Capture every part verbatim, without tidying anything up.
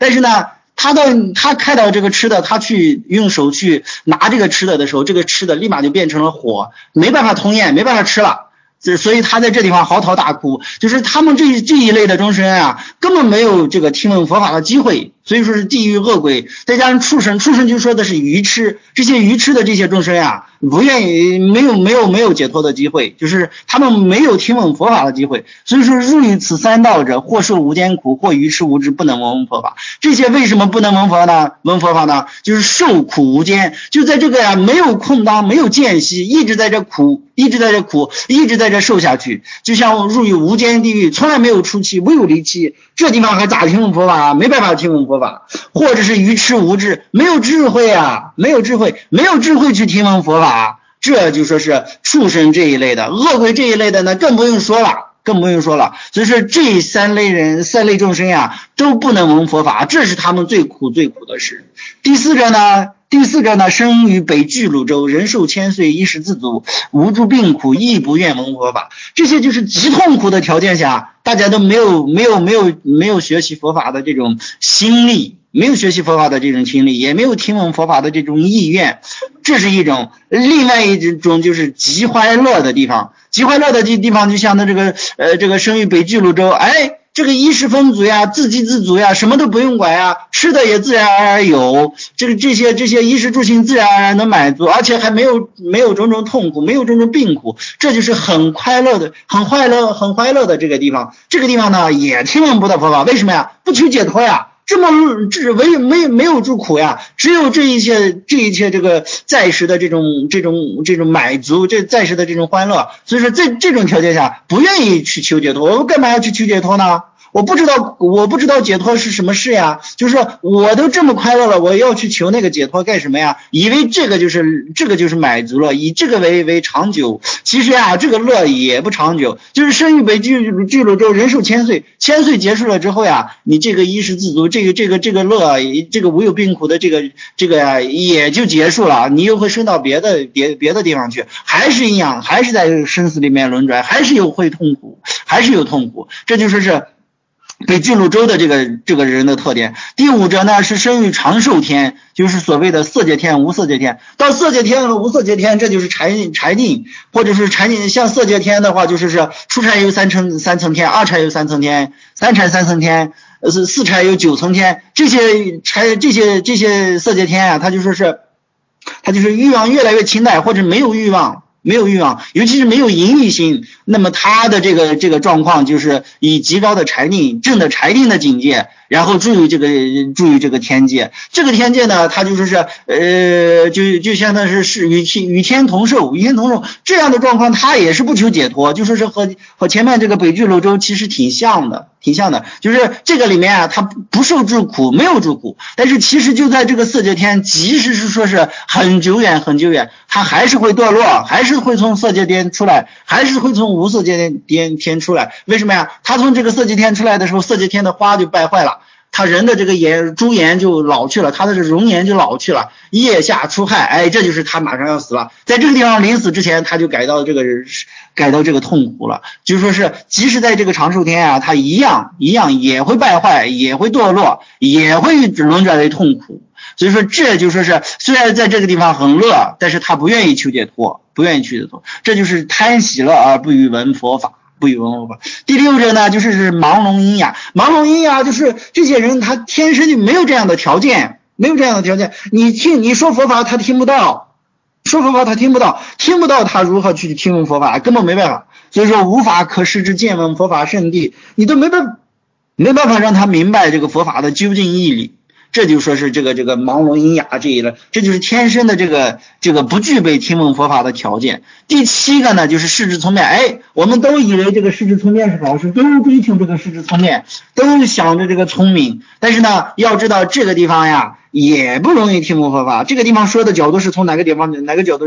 但是呢他到他看到这个吃的，他去用手去拿这个吃的的时候，这个吃的立马就变成了火，没办法通咽，没办法吃了。所以他在这地方嚎啕大哭，就是他们这这一类的众生啊，根本没有这个听闻佛法的机会，所以说是地狱恶鬼，再加上畜生，畜生就说的是愚痴，这些愚痴的这些众生啊，不愿意，没有没有没有解脱的机会，就是他们没有听闻佛法的机会，所以说入于此三道者，或受无间苦，或愚痴无知，不能闻佛法。这些为什么不能闻佛呢？闻佛法呢？就是受苦无间，就在这个呀、啊、没有空当，没有间隙，一直在这苦，一直在这苦，一直在这受下去，就像入于无间地狱，从来没有出期，没有离期，这地方还咋听闻佛法啊？没办法听闻佛法，或者是愚痴无知，没有智慧啊，没有智慧，没有智慧去听闻佛法，这就说是畜生这一类的，恶鬼这一类的呢，更不用说了。更不用说了，所以说这三类人三类众生呀都不能闻佛法，这是他们最苦最苦的事。第四个呢第四个呢生于北俱泸州，人寿千岁，衣食自足，无诸病苦，亦不愿闻佛法。这些就是极痛苦的条件下，大家都没有没有没有没有学习佛法的这种心力，没有学习佛法的这种心力，也没有听闻佛法的这种意愿，这是一种。另外一种就是极欢乐的地方，极欢乐的地方就像他这个呃这个生于北俱泸州，哎，这个衣食丰足呀，自给自足呀，什么都不用管呀，吃的也自然而然有，这个这些这些衣食住行自然而然能满足，而且还没有没有种种痛苦，没有种种病苦，这就是很快乐的很快乐很快乐的这个地方。这个地方呢也听闻不到佛法，为什么呀？不求解脱呀，这么这唯没没有诸苦呀，只有这一切这一切这个在时的这种这种这种满足，这在时的这种欢乐，所以说在这种条件下不愿意去求解脱。我干嘛要去求解脱呢？我不知道我不知道解脱是什么事呀，就是说我都这么快乐了，我要去求那个解脱干什么呀？以为这个就是这个就是满足了，以这个为为长久，其实啊这个乐也不长久，就是生于北俱俱泸州，人寿千岁，千岁结束了之后呀，你这个衣食自足，这个这个这个乐，这个无有病苦的这个这个呀也就结束了，你又会升到别的别别的地方去，还是一样，还是在生死里面轮转，还是有会痛苦，还是有痛苦，这就是是北俱泸州的这个这个人的特点。第五者呢是生于长寿天，就是所谓的色界天、无色界天。到色界天和无色界天，这就是禅禅定，或者是禅定。像色界天的话，就是是初禅有三层三层天，二禅有三层天，三禅三层天，呃四禅有九层天。这些禅这些这些色界天啊，它就说是它就是欲望越来越轻淡，或者没有欲望。没有欲望，尤其是没有淫欲心，那么他的这个这个状况就是以极高的禅定正的禅定的境界，然后注意这个注意这个天界。这个天界呢，它就说是呃就就相当是是与天与天同寿，与天同寿这样的状况，他也是不求解脱，就说是和和前面这个北俱泸州其实挺像的。挺像的，就是这个里面啊，他不受诸苦，没有诸苦，但是其实就在这个色界天，即使是说是很久远很久远，他还是会堕落，还是会从色界天出来，还是会从无色界天天出来。为什么呀？他从这个色界天出来的时候，色界天的花就败坏了，他人的这个颜朱颜就老去了，他的这容颜就老去了，腋下出汗，哎，这就是他马上要死了。在这个地方临死之前，他就改到这个改到这个痛苦了，就说是即使在这个长寿天啊，他一样一样也会败坏，也会堕落，也会轮转为痛苦。所以说这就说是虽然在这个地方很乐，但是他不愿意求解脱，不愿意求解脱，这就是贪喜乐而不与闻佛法。不与闻佛法。第六者呢，就是是盲聋喑哑。盲聋喑哑就是这些人他天生就没有这样的条件，没有这样的条件。你听你说佛法他听不到，说佛法他听不到，听不到他如何去听闻佛法，根本没办法。所以说无法可施之见闻佛法圣谛，你都没办法没办法让他明白这个佛法的究竟义理。这就说是这个这个盲聋喑哑这一类，这就是天生的这个这个不具备听闻佛法的条件。第七个呢，就是视之聪面。哎，我们都以为这个视之聪面是好事，都追求这个视之聪面，都想着这个聪明。但是呢，要知道这个地方呀，也不容易听闻佛法。这个地方说的角度是从哪个地方哪个角度？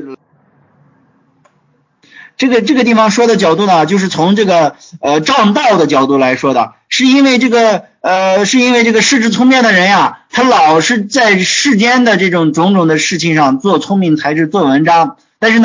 这个这个地方说的角度呢，就是从这个呃障道的角度来说的，是因为这个呃是因为这个视之聪面的人呀，他老是在世间的这种种种的事情上做聪明才智做文章，但是呢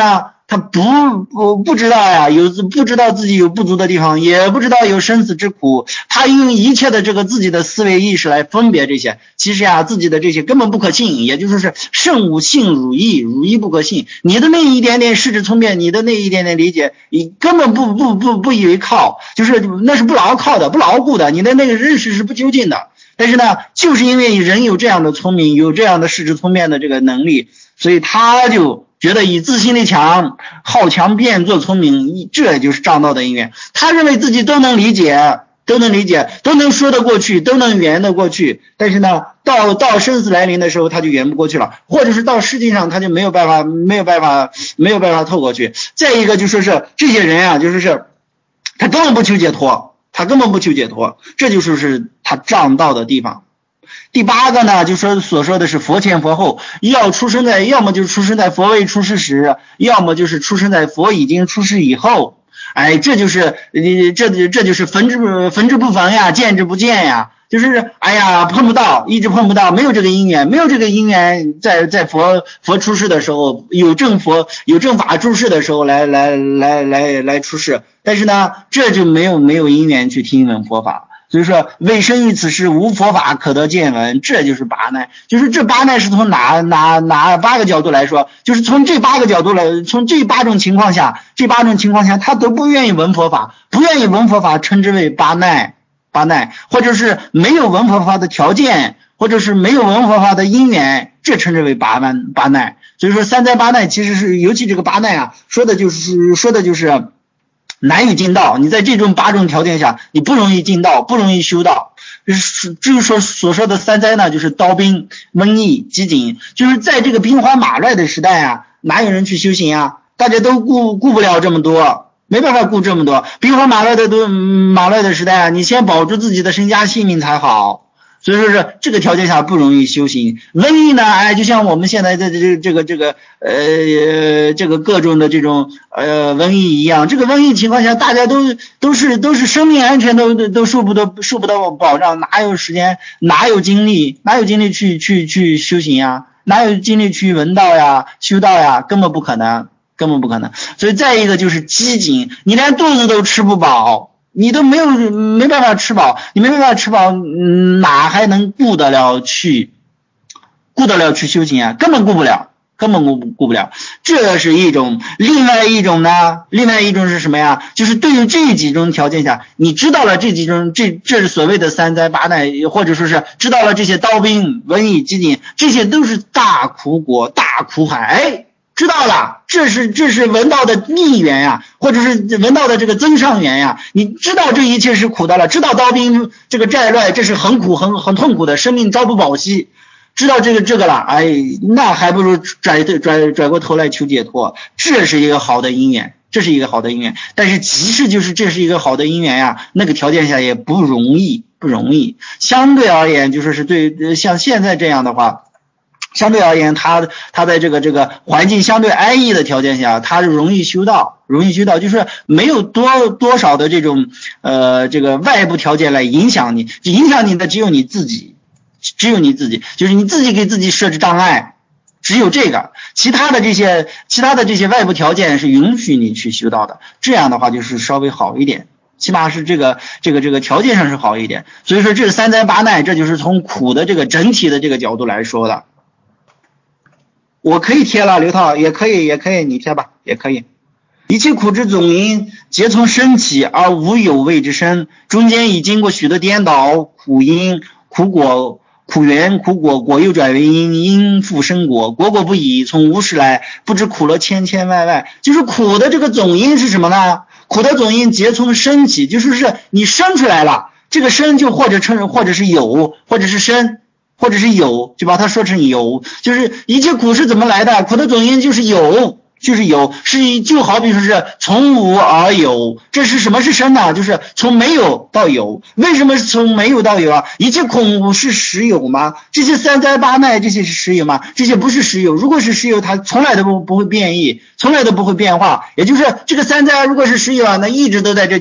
他不不不知道呀，有不知道自己有不足的地方，也不知道有生死之苦，他用一切的这个自己的思维意识来分别这些，其实呀，自己的这些根本不可信，也就是是圣无信汝意，汝意不可信。你的那一点点世智聪明，你的那一点点理解，你根本不不不不以为靠，就是那是不牢靠的，不牢固的，你的那个认识是不究竟的。但是呢，就是因为人有这样的聪明，有这样的世智聪明的这个能力，所以他就觉得以自心力强，好强辩做聪明，这就是障道的因缘。他认为自己都能理解，都能理解，都能说得过去，都能圆得过去。但是呢，到到生死来临的时候，他就圆不过去了，或者是到世界上他就没有办法，没有办法，没有办法透过去。再一个就说是这些人啊，就是是他根本不求解脱，他根本不求解脱，这就是是他障道的地方。第八个呢，就说所说的是佛前佛后，要出生在，要么就是出生在佛未出世时，要么就是出生在佛已经出世以后。哎，这就是这这就是分之分之不分呀，见之不见呀，就是哎呀碰不到，一直碰不到，没有这个因缘，没有这个因缘，在在佛佛出世的时候，有正佛有正法出世的时候来来来来来出世，但是呢，这就没有没有因缘去听闻佛法。所以说未生于此世，无佛法可得见闻，这就是八难。就是这八难是从哪哪哪八个角度来说，就是从这八个角度来，从这八种情况下，这八种情况下他都不愿意闻佛法，不愿意闻佛法称之为八难，八难，或者是没有闻佛法的条件，或者是没有闻佛法的因缘，这称之为八难八难。所以说三灾八难其实是，尤其这个八难啊，说的就是说的就是难以进道，你在这种八种条件下，你不容易进道，不容易修道。就是至于说所说的三灾呢，就是刀兵、瘟疫、饥馑，就是在这个兵荒马乱的时代啊，哪有人去修行啊？大家都顾顾不了这么多，没办法顾这么多。兵荒马乱的都马乱的时代啊，你先保住自己的身家性命才好。所以说是这个条件下不容易修行。瘟疫呢，哎，就像我们现在的这这个这个呃这个各种的这种呃瘟疫一样，这个瘟疫情况下，大家都都是都是生命安全都都受不到受不到保障，哪有时间，哪有精力，哪有精力去去去修行呀？哪有精力去闻道呀、修道呀？根本不可能，根本不可能。所以再一个就是饥馑，你连肚子都吃不饱。你都没有没办法吃饱，你没办法吃饱，嗯，哪还能顾得了去顾得了去修行啊？根本顾不了，根本顾顾不了。这是一种。另外一种呢，另外一种是什么呀？就是对于这几种条件下，你知道了这几种，这这是所谓的三灾八难，或者说是知道了这些刀兵、瘟疫、饥馑，这些都是大苦果、大苦海。哎，知道了，这是这是闻道的逆缘呀，或者是闻道的这个增上缘呀。你知道这一切是苦的了，知道刀兵这个战乱，这是很苦很很痛苦的，生命朝不保夕。知道这个这个了，哎，那还不如转转转过头来求解脱，这是一个好的因缘，这是一个好的因缘。但是即使就是这是一个好的因缘呀，那个条件下也不容易，不容易。相对而言，就说是对像现在这样的话。相对而言，他他在这个这个环境相对安逸的条件下，他容易修道，容易修道，就是没有多多少的这种呃这个外部条件来影响你，影响你的只有你自己，只有你自己，就是你自己给自己设置障碍，只有这个，其他的这些其他的这些外部条件是允许你去修道的，这样的话就是稍微好一点。起码是这个这个这个条件上是好一点。所以说这个三灾八难，这就是从苦的这个整体的这个角度来说的。我可以贴了，刘涛也可以，也可以，你贴吧，也可以。一切苦之总因，皆从身起，而无有谓之身。中间已经过许多颠倒，苦因、苦果、苦缘、苦果，果又转为因，因复生果，果果不已，从无始来，不知苦乐千千万万。就是苦的这个总因是什么呢？苦的总因皆从身起，就是是你生出来了，这个生就或者称或者是有，或者是生。或者是有，就把它说成有，就是一切苦是怎么来的？苦的总因就是有，就是有，是就好比说是从无而有。这是什么是生呢？就是从没有到有。为什么是从没有到有啊？一切苦是实有吗？这些三灾八难这些是实有吗？这些不是实有。如果是实有，它从来都不不会变异，从来都不会变化。也就是这个三灾如果是实有啊，那一直都在这地方。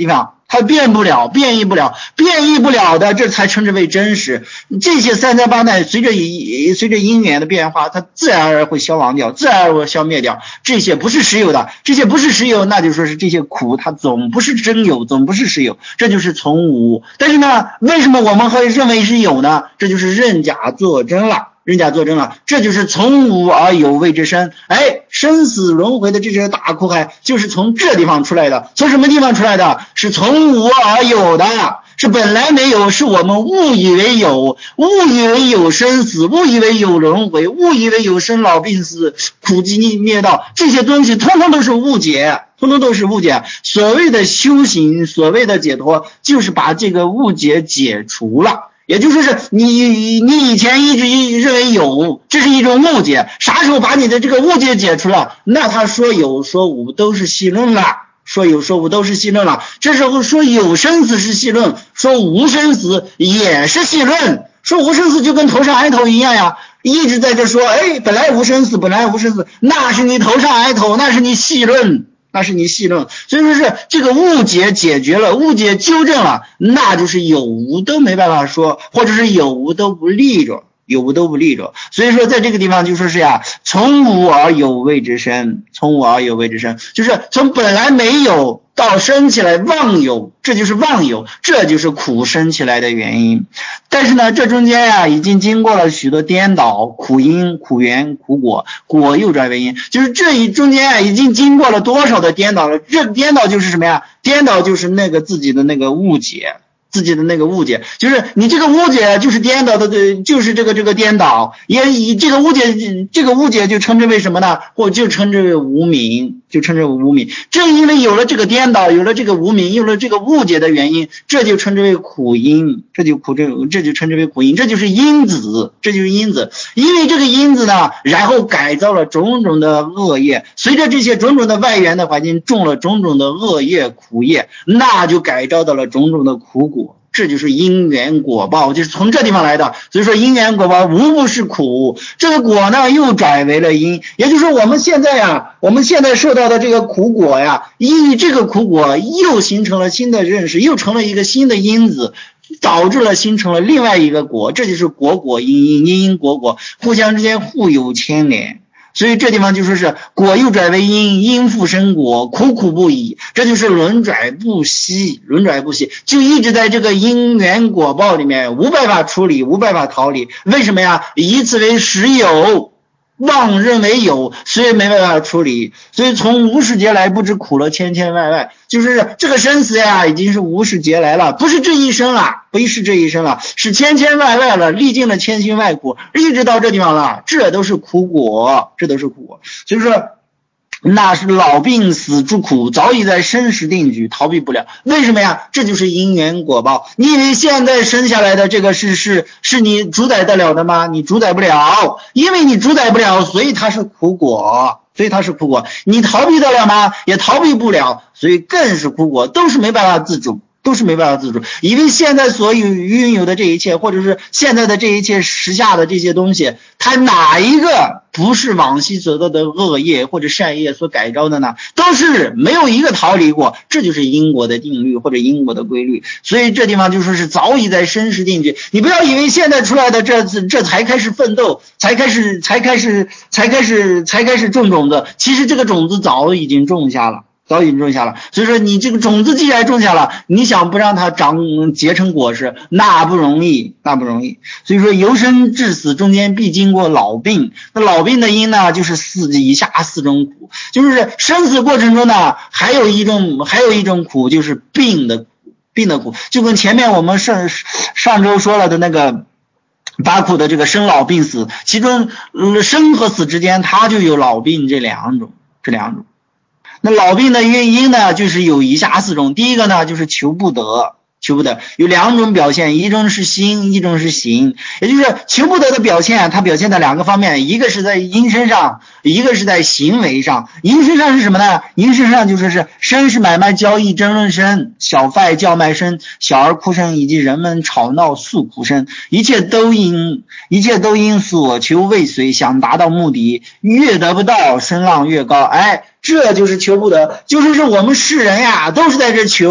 它变不了，变异不了，变异不了的，这才称之为真实。这些三灾八难随着随着因缘的变化，它自然而然会消亡掉，自然而然会消灭掉。这些不是实有的，这些不是实有，那就说是这些苦它总不是真有，总不是实有，这就是从无。但是呢，为什么我们会认为是有呢？这就是认假作真了。认假作真了，这就是从无而有谓之生。哎，生死轮回的这些大苦海就是从这地方出来的。从什么地方出来的？是从无而有的，是本来没有，是我们误以为有，误以为有生死，误以为有轮回，误以为有生老病死、苦集灭道，这些东西通通都是误解，通通都是误解。所谓的修行，所谓的解脱，就是把这个误解解除了。也就是是你你以前一直认为有，这是一种误解，啥时候把你的这个误解解除了，那他说有说无都是戏论了，说有说无都是戏论了。这时候说有生死是戏论，说无生死也是戏论，说无生死就跟头上挨头一样呀，一直在这说，哎，本来无生死，本来无生死，那是你头上挨头，那是你戏论。那是你戏论，所以说是这个误解解决了，误解纠正了，那就是有无都没办法说，或者是有无都不立着，有无都不立着。所以说在这个地方就说是呀，从无而有谓之生，从无而有谓之生，就是从本来没有到生起来妄有，这就是妄有，这就是苦生起来的原因。但是呢，这中间呀、啊，已经经过了许多颠倒，苦因、苦缘、苦果，果又转为因，就是这一中间啊，已经经过了多少的颠倒了？这颠倒就是什么呀？颠倒就是那个自己的那个误解。自己的那个误解，就是你这个误解就是颠倒的，就是这个这个颠倒，也以这个误解，这个误解就称之为什么呢？或就称之为无明，就称之为无明。正因为有了这个颠倒，有了这个无明，有了这个误解的原因，这就称之为苦因，这就苦这这就称之为苦因，这就是因子，这就是因子。因为这个因子呢，然后改造了种种的恶业，随着这些种种的外缘的环境，种了种种的恶业苦业，那就改造到了种种的苦果。这就是因缘果报，就是从这地方来的。所以说因缘果报无不是苦，这个果呢又转为了因，也就是说我们现在呀，我们现在受到的这个苦果呀，因为这个苦果又形成了新的认识，又成了一个新的因子，导致了形成了另外一个果，这就是果果因因，因因果果，互相之间互有牵连。所以这地方就说是果又转为因，因复生果，苦苦不已，这就是轮转不息，轮转不息，就一直在这个因缘果报里面，无办法处理，无办法逃离。为什么呀？以此为实有，妄认为有，所以没办法处理。所以从无始劫来不知苦了千千万万，就是这个生死呀，已经是无始劫来了，不是这一生了，不是这一生了，是千千万万了，历尽了千辛万苦，一直到这地方了，这都是苦果，这都是苦果。所以说那是老病死诸苦早已在生时定局，逃避不了。为什么呀？这就是因缘果报。你以为现在生下来的这个是是是你主宰得了的吗？你主宰不了，因为你主宰不了，所以它是苦果，所以它是苦果。你逃避得了吗？也逃避不了，所以更是苦果，都是没办法自主，都是没办法自主。因为现在所有拥有的这一切，或者是现在的这一切时下的这些东西，它哪一个不是往昔所做的恶业或者善业所改造的呢？都是没有一个逃离过，这就是因果的定律或者因果的规律。所以这地方就说是早已在生时定局。你不要以为现在出来的这这才开始奋斗，才开始才开始才开始才开始种种子，其实这个种子早已经种下了。早已经种下了，所以说你这个种子既然种下了，你想不让它长结成果实，那不容易，那不容易。所以说由生至死中间必经过老病，那老病的因呢，就是四以下四种苦，就是生死过程中呢，还有一种还有一种苦，就是病的苦，病的苦，就跟前面我们上上周说了的那个八苦的这个生老病死，其中、呃、生和死之间，它就有老病这两种，这两种。那老病的原因呢，就是有以下四种。第一个呢，就是求不得，求不得有两种表现，一种是心，一种是行。也就是求不得的表现，它表现在两个方面，一个是在因身上，一个是在行为上。因身上是什么呢？因身上就说是身是买卖交易争论声，小贩叫卖声，小儿哭声，以及人们吵闹诉苦声，一切都因一切都因所求未遂，想达到目的，越得不到，声浪越高。哎，这就是求不得，就是是我们世人呀，都是在这求，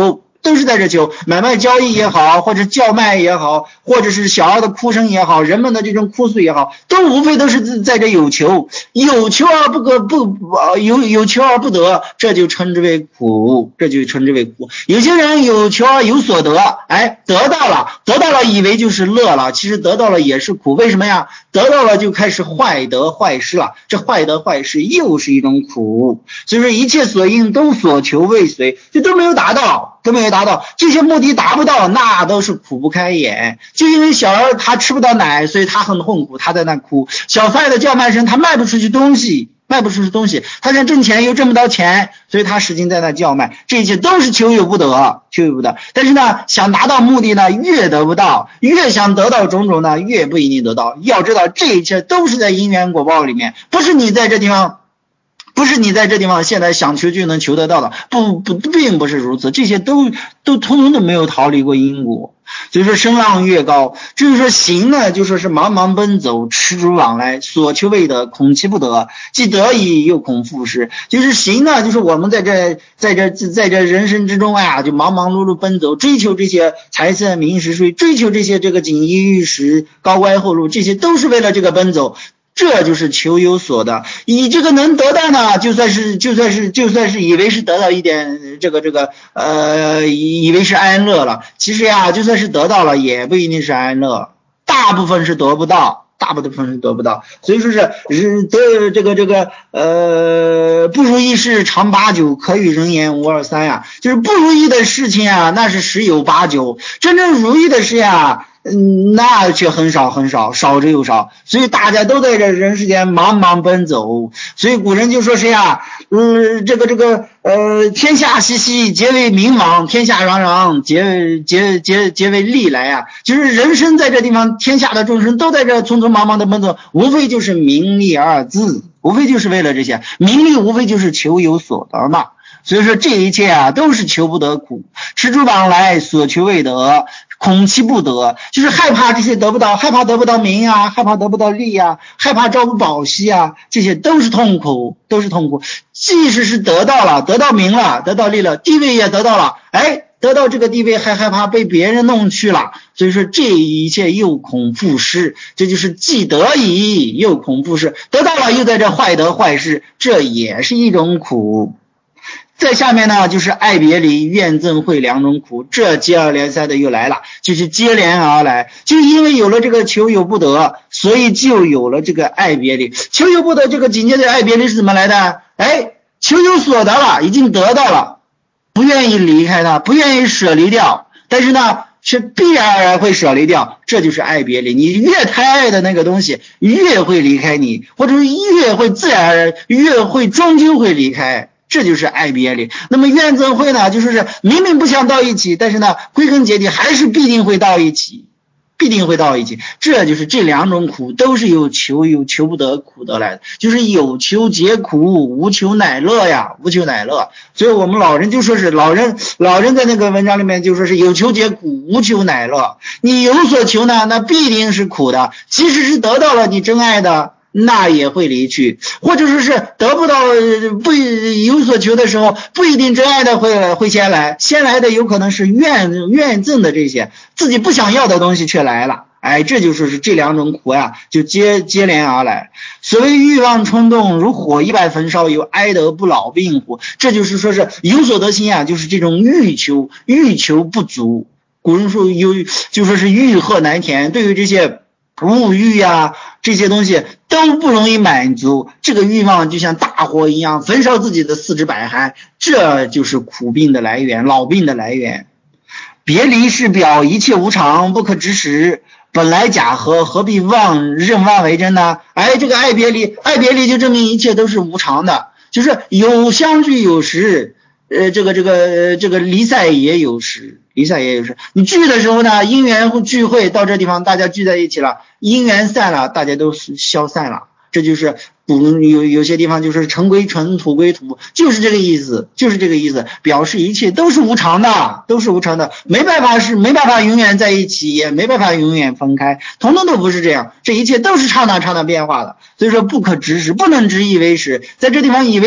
都是在这求，买卖交易也好，或者叫卖也好，或者是小孩的哭声也好，人们的这种哭诉也好，都无非都是在这有求，有求而不可不有有求而不得，这就称之为苦，这就称之为苦。有些人有求而有所得，哎，得到了，得到了以为就是乐了，其实得到了也是苦。为什么呀？得到了就开始坏得坏失了，这坏得坏失又是一种苦。所以说一切所应都所求未遂，这都没有达到，都没有达到，这些目的达不到，那都是苦不开眼。就因为小孩他吃不到奶，所以他很痛苦，他在那哭。小贩的叫卖声，他卖不出去东西，卖不出去东西，他想挣钱又挣不到钱，所以他使劲在那叫卖，这一切都是求有不得，求有不得。但是呢，想达到目的呢，越得不到，越想得到种种呢，越不一定得到。要知道，这一切都是在因缘果报里面，不是你在这地方。不是你在这地方现在想求就能求得到的，不不并不是如此，这些都都通通都没有逃离过因果。所以说声浪越高，就是说行呢，就说是茫茫奔走，痴逐往来，所求未得，恐其不得，既得已又恐复失。就是行呢，就是我们在这在这在这人生之中啊，就忙忙碌碌奔走，追求这些财色名食睡，追求这些这个锦衣玉食、高官厚禄，这些都是为了这个奔走。这就是求有所得，以这个能得到呢，就算是就算是就算是以为是得到一点这个这个呃以为是安乐了，其实呀，就算是得到了也不一定是安乐，大部分是得不到，大部分是得不到。所以说是得这个这个呃不如意事常八九，可与人言无二三呀，就是不如意的事情啊，那是十有八九，真正如意的事呀。嗯，那却很少很少，少之又少，所以大家都在这人世间茫茫奔走。所以古人就说谁啊，嗯，这个这个呃，天下熙熙，皆为名往；天下攘攘，皆皆皆皆为利来啊。就是人生在这地方，天下的众生都在这匆匆忙忙的奔走，无非就是名利二字，无非就是为了这些名利，无非就是求有所得嘛。所以说这一切啊，都是求不得苦，痴逐往来，所求未得，恐其不得，就是害怕这些得不到，害怕得不到名啊，害怕得不到利啊，害怕朝不保夕啊，这些都是痛苦，都是痛苦。即使是得到了，得到名了，得到利了，地位也得到了，哎，得到这个地位还害怕被别人弄去了，所以说这一切又恐复失，这就是既得已又恐复失，得到了又在这坏得坏失，这也是一种苦。再下面呢，就是爱别离、怨憎会两种苦，这接二连三的又来了，就是接连而来。就因为有了这个求有不得，所以就有了这个爱别离。求有不得，这个紧接着爱别离是怎么来的？哎，求有所得了，已经得到了，不愿意离开它，不愿意舍离掉，但是呢，却必然而然会舍离掉，这就是爱别离。你越太爱的那个东西，越会离开你，或者是越会自然而然，越会终究会离开。这就是爱别离。那么怨憎会呢，就是是明明不想到一起，但是呢，归根结底还是必定会到一起，必定会到一起。这就是这两种苦都是有求有求不得苦得来的，就是有求皆苦，无求乃乐呀，无求乃乐。所以我们老人就说是老人老人在那个文章里面就说是有求皆苦，无求乃乐。你有所求呢，那必定是苦的，即使是得到了你真爱的，那也会离去，或者说是得不到不有所求的时候，不一定真爱的会会先来，先来的有可能是怨怨憎的这些自己不想要的东西却来了。哎，这就是是这两种苦呀，就接接连而来。所谓欲望冲动如火一般焚烧，有哀得不老病乎？这就是说是有所得心啊，就是这种欲求欲求不足。古人说有就说是欲壑难填，对于这些物欲啊这些东西都不容易满足，这个欲望就像大火一样焚烧自己的四肢百骸，这就是苦病的来源，老病的来源。别离是表一切无常，不可执实，本来假合，何必妄认妄为真呢？哎，这个爱别离，爱别离就证明一切都是无常的，就是有相聚有时，呃，这个这个这个离散也有时，离散也有时。你聚的时候呢，因缘聚会到这地方，大家聚在一起了，因缘散了，大家都消散了。这就是古有有些地方就是尘归尘，土归土，就是这个意思，就是这个意思，表示一切都是无常的，都是无常的，没办法是没办法永远在一起，也没办法永远分开，统统都不是这样，这一切都是刹那刹那变化的。所以说不可执实，不能执以为实，在这地方以为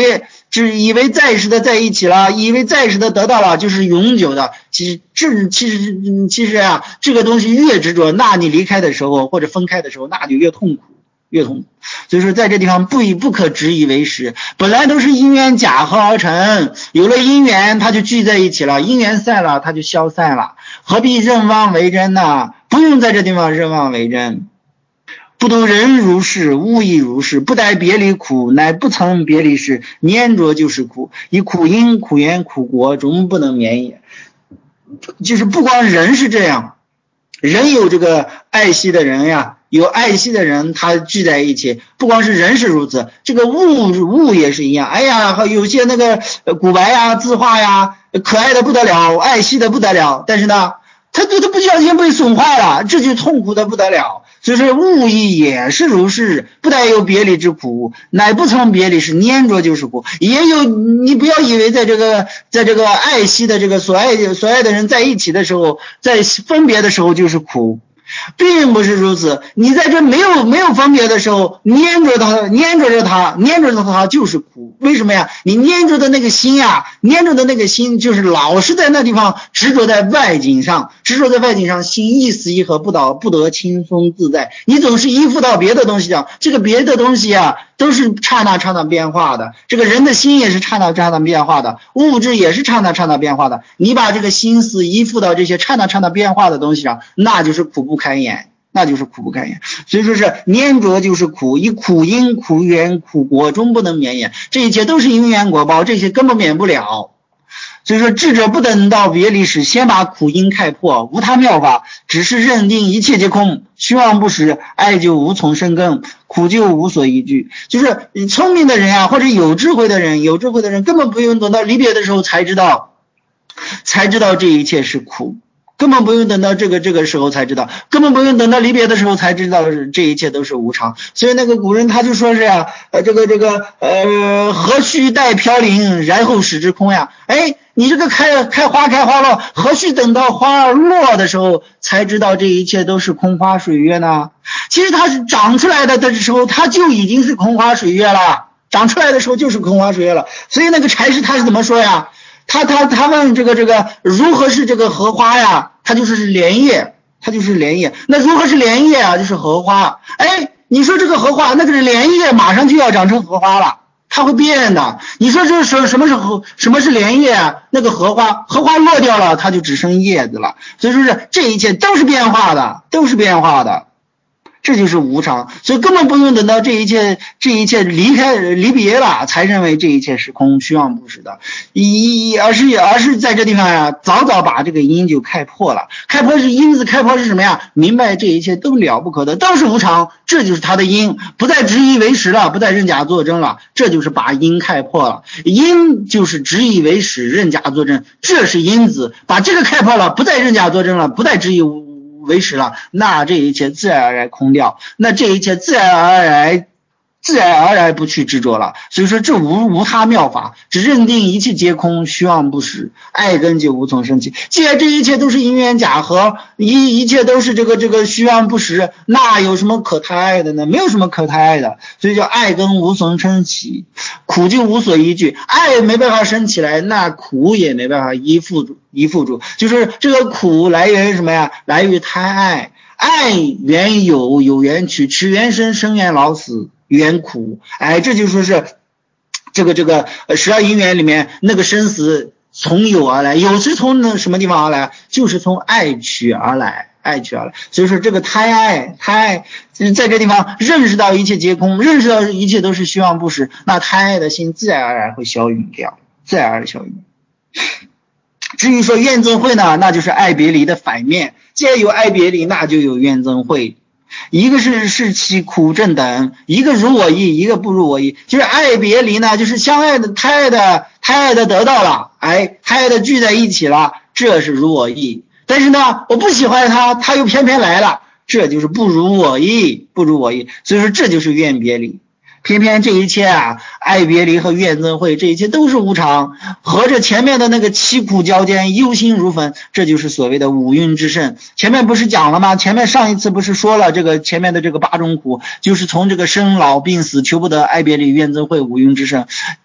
只以为暂时的在一起了，以为暂时的得到了就是永久的。其实这其实其实啊，这个东西越执着，那你离开的时候或者分开的时候，那就越痛苦。越痛苦，所以说在这地方不以不可执以为实，本来都是因缘假合而成，有了因缘它就聚在一起了，因缘散了它就消散了，何必任妄为真呢？不用在这地方任妄为真。不度人如是，物亦如是，不待别离苦，乃不曾别离时，粘着就是苦，以苦因苦缘苦果，终不能免也。就是不光人是这样，人有这个爱惜的人呀，有爱惜的人他聚在一起，不光是人是如此，这个物物也是一样。哎呀，有些那个古白呀字画呀可爱的不得了，爱惜的不得了，但是呢他他不小心被损坏了，这就痛苦的不得了。所以说物亦也是如是，不但有别离之苦，乃不曾别离时，粘着就是苦。也有，你不要以为在这个在这个爱惜的这个所爱所爱的人在一起的时候，在分别的时候就是苦，并不是如此。你在这没有没有分别的时候，粘着他粘着着他粘着着他就是苦。为什么呀？你粘着的那个心呀，粘着的那个心就是老是在那地方执着在外境上，执着在外境上，心一丝一合不倒，不得轻松自在。你总是依附到别的东西上，这个别的东西啊都是刹那刹那变化的，这个人的心也是刹那刹那变化的，物质也是刹那刹那变化的。你把这个心思依附到这些刹那刹那变化的东西上，那就是苦不堪言，那就是苦不堪言。所以说是粘着就是苦，以苦因苦缘苦果，终不能免也。这一切都是因缘果报，这些根本免不了。所以说智者不等到别离时，先把苦因开破，无他妙法，只是认定一切皆空，虚妄不实，爱就无从生根，苦就无所依据。就是聪明的人啊，或者有智慧的人，有智慧的人根本不用等到离别的时候才知道，才知道这一切是苦。根本不用等到这个这个时候才知道，根本不用等到离别的时候才知道这一切都是无常。所以那个古人他就说是呀、啊，呃这个这个呃何须待飘零，然后使之空呀？哎，你这个开开花开花落，何须等到花落的时候才知道这一切都是空花水月呢？其实它是长出来的的时候，它就已经是空花水月了，长出来的时候就是空花水月了。所以那个禅师他是怎么说呀？他他他问这个这个如何是这个荷花呀？他就是是莲叶，他就是莲叶。那如何是莲叶啊？就是荷花。哎，你说这个荷花，那个莲叶马上就要长成荷花了，它会变的。你说这是什么是荷什么是莲叶啊？那个荷花，荷花落掉了，它就只剩叶子了。所以说是这一切都是变化的，都是变化的。这就是无常，所以根本不用等到这一切这一切离开离别了才认为这一切是空，虚妄不实的，一而是而是在这地方呀，早早把这个因就开破了。开破是因子，开破是什么呀？明白这一切都了不可得，都是无常，这就是它的因，不再执以为实了，不再认假作真了，这就是把因开破了。因就是执以为实，认假作真，这是因子，把这个开破了，不再认假作真了，不再执以为实了，那这一切自然而然空掉，那这一切自然而然自然而然不去执着了。所以说这无无他妙法，只认定一切皆空，虚妄不实，爱根就无从生起。既然这一切都是因缘假合，一一切都是这个这个虚妄不实，那有什么可太爱的呢？没有什么可太爱的，所以叫爱根无从生起，苦就无所依据。爱没办法生起来，那苦也没办法依附住依附住。就是这个苦来源于什么呀？来源于贪爱，爱缘有，有缘取，取缘生，生缘老死，缘苦。哎，这就说是这个这个十二因缘里面那个生死从有而来，有是从那什么地方而来？就是从爱取而来，爱取而来。所以说这个贪爱贪爱在这地方认识到一切皆空，认识到一切都是虚妄不实，那贪爱的心自然而然会消陨掉，自然而然消陨。至于说怨憎会呢，那就是爱别离的反面，既然有爱别离，那就有怨憎会。一个是是其苦正等，一个如我意，一个不如我意。就是爱别离呢，就是相爱的太爱的太爱的得到了，哎，太爱的聚在一起了，这是如我意。但是呢，我不喜欢他，他又偏偏来了，这就是不如我意，不如我意。所以说这就是怨别离。偏偏这一切啊，爱别离和怨憎会，这一切都是无常，合着前面的那个凄苦交煎，忧心如焚，这就是所谓的五蕴之盛。前面不是讲了吗？前面上一次不是说了这个前面的这个八种苦，就是从这个生老病死求不得、爱别离、怨憎会、五蕴之盛。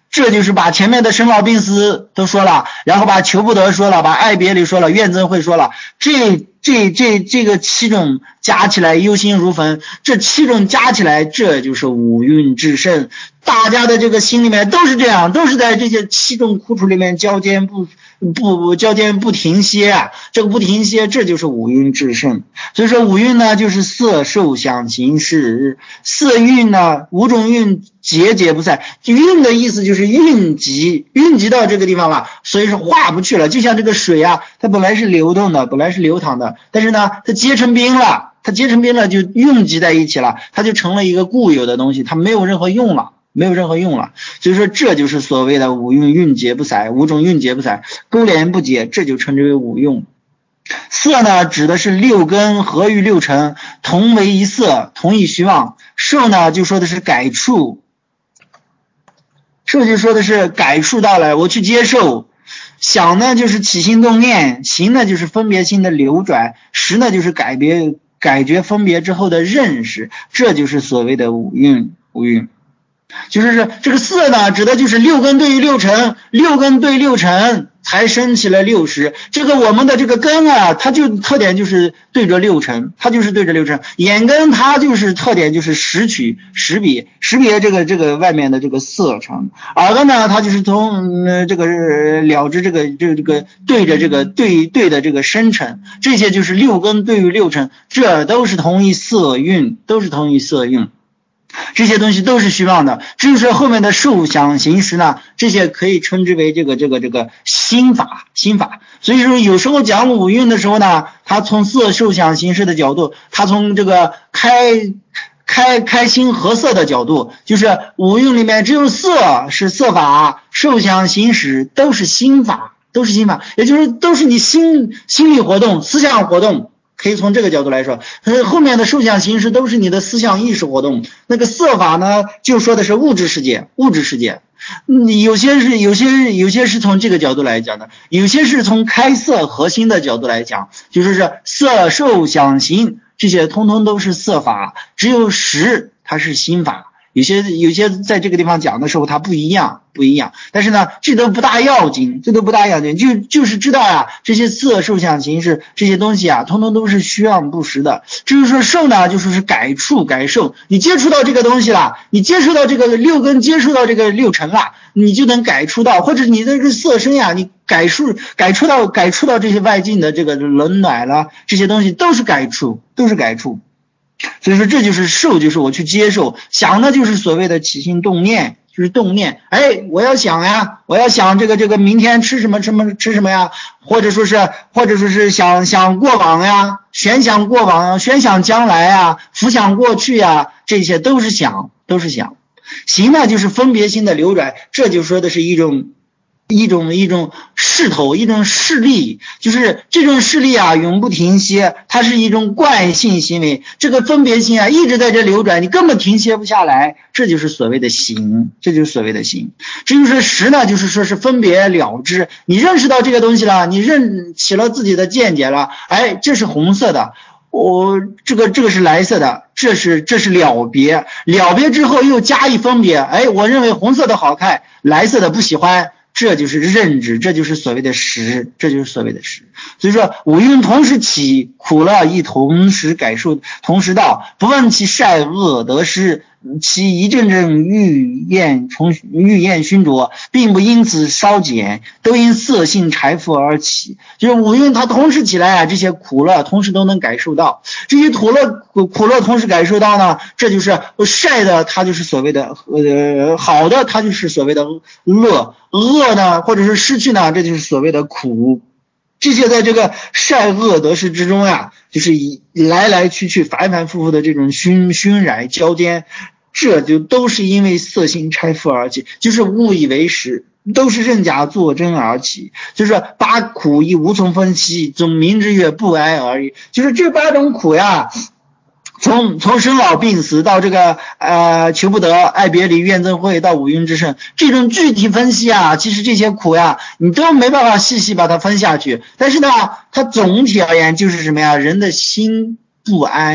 这就是把前面的生老病死都说了，然后把求不得说了，把爱别离说了，怨憎会说了，这这这这个七种加起来忧心如焚，这七种加起来这就是五蕴炽盛。大家的这个心里面都是这样，都是在这些七种苦楚里面交煎不不交煎不停歇啊，这个不停歇这就是五蕴炽盛。所以说五蕴呢就是色受想行识，色蕴呢五种蕴结结不散，蕴的意思就是蕴集，蕴集到这个地方了，所以说化不去了。就像这个水啊，它本来是流动的，本来是流淌的，但是呢它结成冰了，它结成冰了就蕴集在一起了，它就成了一个固有的东西，它没有任何用了，没有任何用了。所以说这就是所谓的五蕴蕴结不散，五种蕴结不散，勾连不结，这就称之为五蕴。色呢指的是六根合于六尘，同为一色，同一虚妄。受呢就说的是改触，受就说的是改触到了，我去接受。想呢就是起心动念，行呢就是分别心的流转，识呢就是改别感觉分别之后的认识，这就是所谓的五蕴。五蕴就是这个色呢指的就是六根对于六尘，六根对六尘才生起了六识。这个我们的这个根啊，它就特点就是对着六尘，它就是对着六尘。眼根它就是特点就是识取识别识别这个这个外面的这个色尘。耳根呢它就是从、呃、这个了知这个这个这个对着这个对对的这个深沉，这些就是六根对于六尘，这都是同一色蕴，都是同一色蕴。这些东西都是虚妄的，至于说后面的受想行识呢，这些可以称之为这个这个这个心法心法。所以说有时候讲五蕴的时候呢，他从色受想行识的角度，他从这个开开开心和色的角度，就是五蕴里面只有色是色法，受想行识都是心法，都是心法，也就是都是你心心理活动思想活动，可以从这个角度来说。后面的受想行识都是你的思想意识活动。那个色法呢就说的是物质世界，物质世界有些是有些有些是从这个角度来讲的，有些是从开色核心的角度来讲，就是是色受想行这些通通都是色法，只有识它是心法。有些有些在这个地方讲的时候它不一样不一样，但是呢这都不大要紧，这都不大要紧，就就是知道啊，这些色受想行识这些东西啊通通都是虚妄不实的。至于说受呢就说是改触改受，你接触到这个东西了，你接触到这个六根接触到这个六尘了，你就能改触到，或者你这个色身呀、啊、你改触改触到改触到这些外境的这个冷暖了，这些东西都是改触都是改触。所以说这就是受，就是我去接受。想呢就是所谓的起心动念，就是动念，哎我要想呀，我要想这个这个明天吃什么什么吃什么呀，或者说是或者说是想想过往呀，悬想过往，悬想将来呀，浮想过去呀，这些都是想都是想。行呢就是分别心的流转，这就说的是一种一种一种势头，一种势力，就是这种势力啊永不停歇，它是一种惯性行为，这个分别心啊一直在这流转，你根本停歇不下来，这就是所谓的行，这就是所谓的行。至于说识呢就是说是分别了知，你认识到这个东西了，你认起了自己的见解了，哎这是红色的，我这个这个是蓝色的，这是这是了别，了别之后又加以分别，哎我认为红色的好看，蓝色的不喜欢，这就是认知，这就是所谓的识，这就是所谓的识。所以说五蕴同时起，苦乐亦同时感受，同时到，不问其善恶得失，其一阵阵欲焰从欲焰熏灼，并不因此稍减，都因色性缠缚而起。就是五蕴它同时起来啊，这些苦乐同时都能感受到，这些苦乐苦乐同时感受到呢，这就是善的它就是所谓的呃好的，它就是所谓的乐，恶呢或者是失去呢，这就是所谓的苦。这些在这个善恶得失之中啊，就是以来来去去反反复复的这种熏熏染交煎，这就都是因为色心缠缚而起，就是误以为实，都是认假作真而起，就是八苦亦无从分析，总明之曰不哀而已。就是这八种苦呀，从从生老病死到这个呃求不得爱别离怨憎会到五蕴之盛，这种具体分析啊，其实这些苦呀你都没办法细细把它分下去，但是呢它总体而言就是什么呀，人的心不安，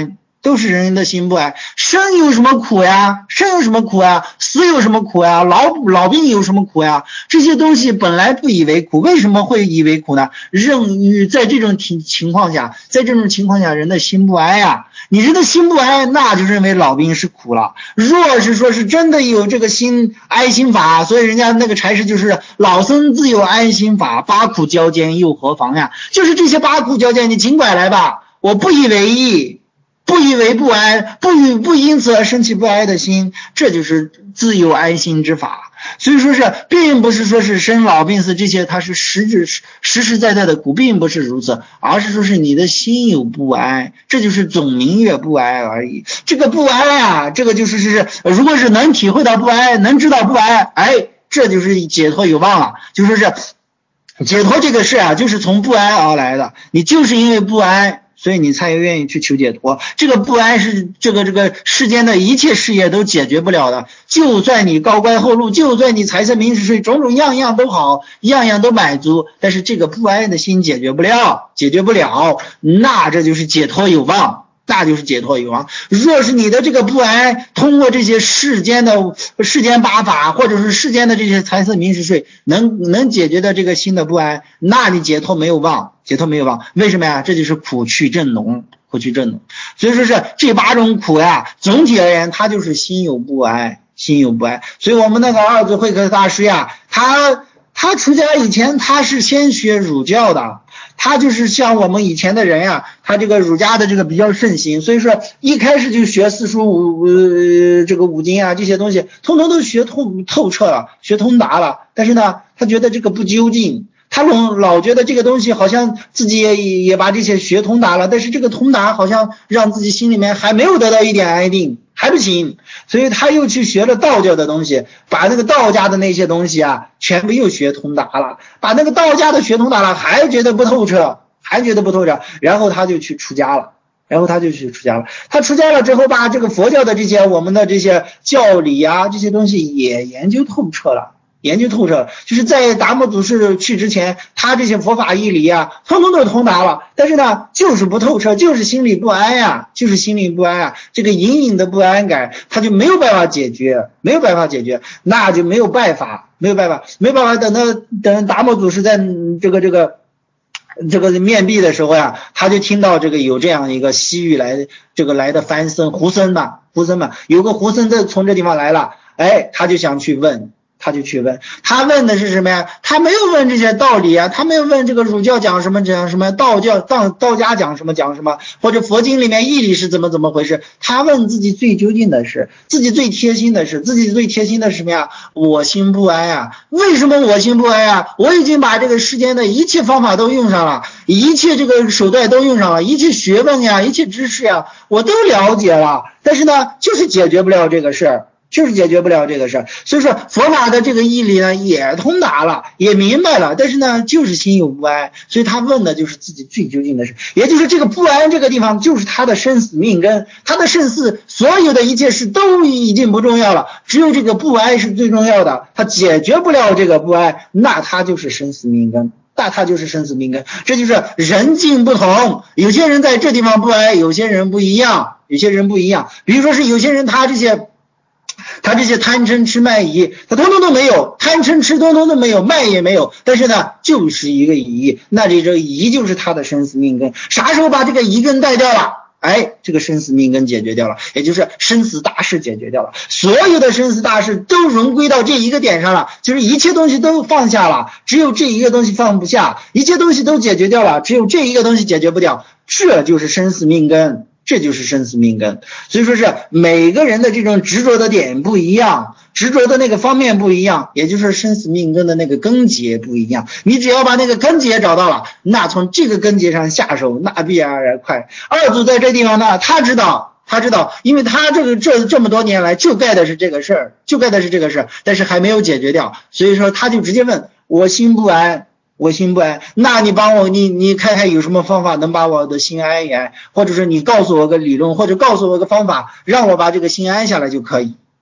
都是人的心不安。生有什么苦呀？生有什么苦呀？死有什么苦呀？老老病有什么苦呀？这些东西本来不以为苦，为什么会以为苦呢？认在这种情情况下，在这种情况下，人的心不安呀。你人的心不安，那就认为老病是苦了。若是说是真的有这个心安心法，所以人家那个禅师就是老僧自有安心法，八苦交煎又何妨呀？就是这些八苦交煎，你尽管来吧，我不以为意。不以为不安，不以不因此而生起不安的心，这就是自有安心之法。所以说是并不是说是生老病死这些它是实质实实在在的苦，并不是如此，而是说是你的心有不安，这就是总名曰不安而已。这个不安啊，这个就是是如果是能体会到不安，能知道不安，哎，这就是解脱有望了。就说是解脱这个事啊，就是从不安而来的，你就是因为不安，所以你才愿意去求解脱。这个不安是这个这个世间的一切事业都解决不了的，就算你高官厚禄，就算你财色名食睡，种种样样都好，样样都满足，但是这个不安的心解决不了，解决不了，那这就是解脱有望，那就是解脱有望。若是你的这个不安通过这些世间的世间八法，或者是世间的这些财色名食睡能能解决的这个心的不安，那你解脱没有望，解脱没有望。为什么呀？这就是苦趣正浓，苦趣正浓。所以说是这八种苦呀，总体而言它就是心有不安，心有不安。所以我们那个二祖慧可大师呀，他他出家以前他是先学儒教的，他就是像我们以前的人呀，他这个儒家的这个比较盛行，所以说一开始就学四书五呃这个五经啊这些东西，通通都学透透彻了，学通达了。但是呢，他觉得这个不究竟，他老老觉得这个东西好像自己也也把这些学通达了，但是这个通达好像让自己心里面还没有得到一点安定，还不行，所以他又去学了道教的东西，把那个道家的那些东西啊全部又学通达了，把那个道家的学通达了，还觉得不透彻，还觉得不透彻，然后他就去出家了。然后他就去出家了，他出家了之后把这个佛教的这些我们的这些教理啊这些东西也研究透彻了，研究透彻，就是在达摩祖师去之前，他这些佛法义理啊通通都通达了，但是呢就是不透彻，就是心里不安呀，就是心里不安啊，这个隐隐的不安感他就没有办法解决，没有办法解决，那就没有办法没有办法没有办法等到等达摩祖师在这个这个这个面壁的时候呀，他就听到这个有这样一个西域来这个来的番僧胡僧嘛，胡僧嘛，有个胡僧在从这地方来了，哎，他就想去问，他就去问，他问的是什么呀？他没有问这些道理啊，他没有问这个儒教讲什么讲什么，道教道道家讲什么讲什么，或者佛经里面义理是怎么怎么回事，他问自己最究竟的是，自己最贴心的是，自己最贴心的是什么呀？我心不安呀。为什么我心不安呀？我已经把这个世间的一切方法都用上了，一切这个手段都用上了，一切学问呀，一切知识呀，我都了解了，但是呢，就是解决不了这个事儿。就是解决不了这个事儿，所以说佛法的这个义理呢也通达了，也明白了，但是呢就是心有不安，所以他问的就是自己最究竟的事，也就是这个不安这个地方就是他的生死命根，他的生死所有的一切事都已经不重要了，只有这个不安是最重要的，他解决不了这个不安，那他就是生死命根。那他就是生死命根，这就是人境不同，有些人在这地方不安，有些人不一样，有些人不一样，比如说是有些人他这些他这些贪嗔痴慢疑他通通都没有，贪嗔痴通通都没有，慢也没有，但是呢就是一个疑，那这个疑就是他的生死命根，啥时候把这个疑根带掉了，哎，这个生死命根解决掉了，也就是生死大事解决掉了，所有的生死大事都融归到这一个点上了，就是一切东西都放下了，只有这一个东西放不下，一切东西都解决掉了，只有这一个东西解决不掉，这就是生死命根，这就是生死命根。所以说是每个人的这种执着的点不一样，执着的那个方面不一样，也就是生死命根的那个根结不一样，你只要把那个根结找到了，那从这个根结上下手那必然而快。二祖在这地方呢，他知道他知道因为他这个这这么多年来就盖的是这个事儿，就盖的是这个事儿，但是还没有解决掉，所以说他就直接问，我心不安，我心不安，那你帮我你你看看有什么方法能把我的心安一安，或者是你告诉我个理论，或者告诉我个方法让我把这个心安下来就可以。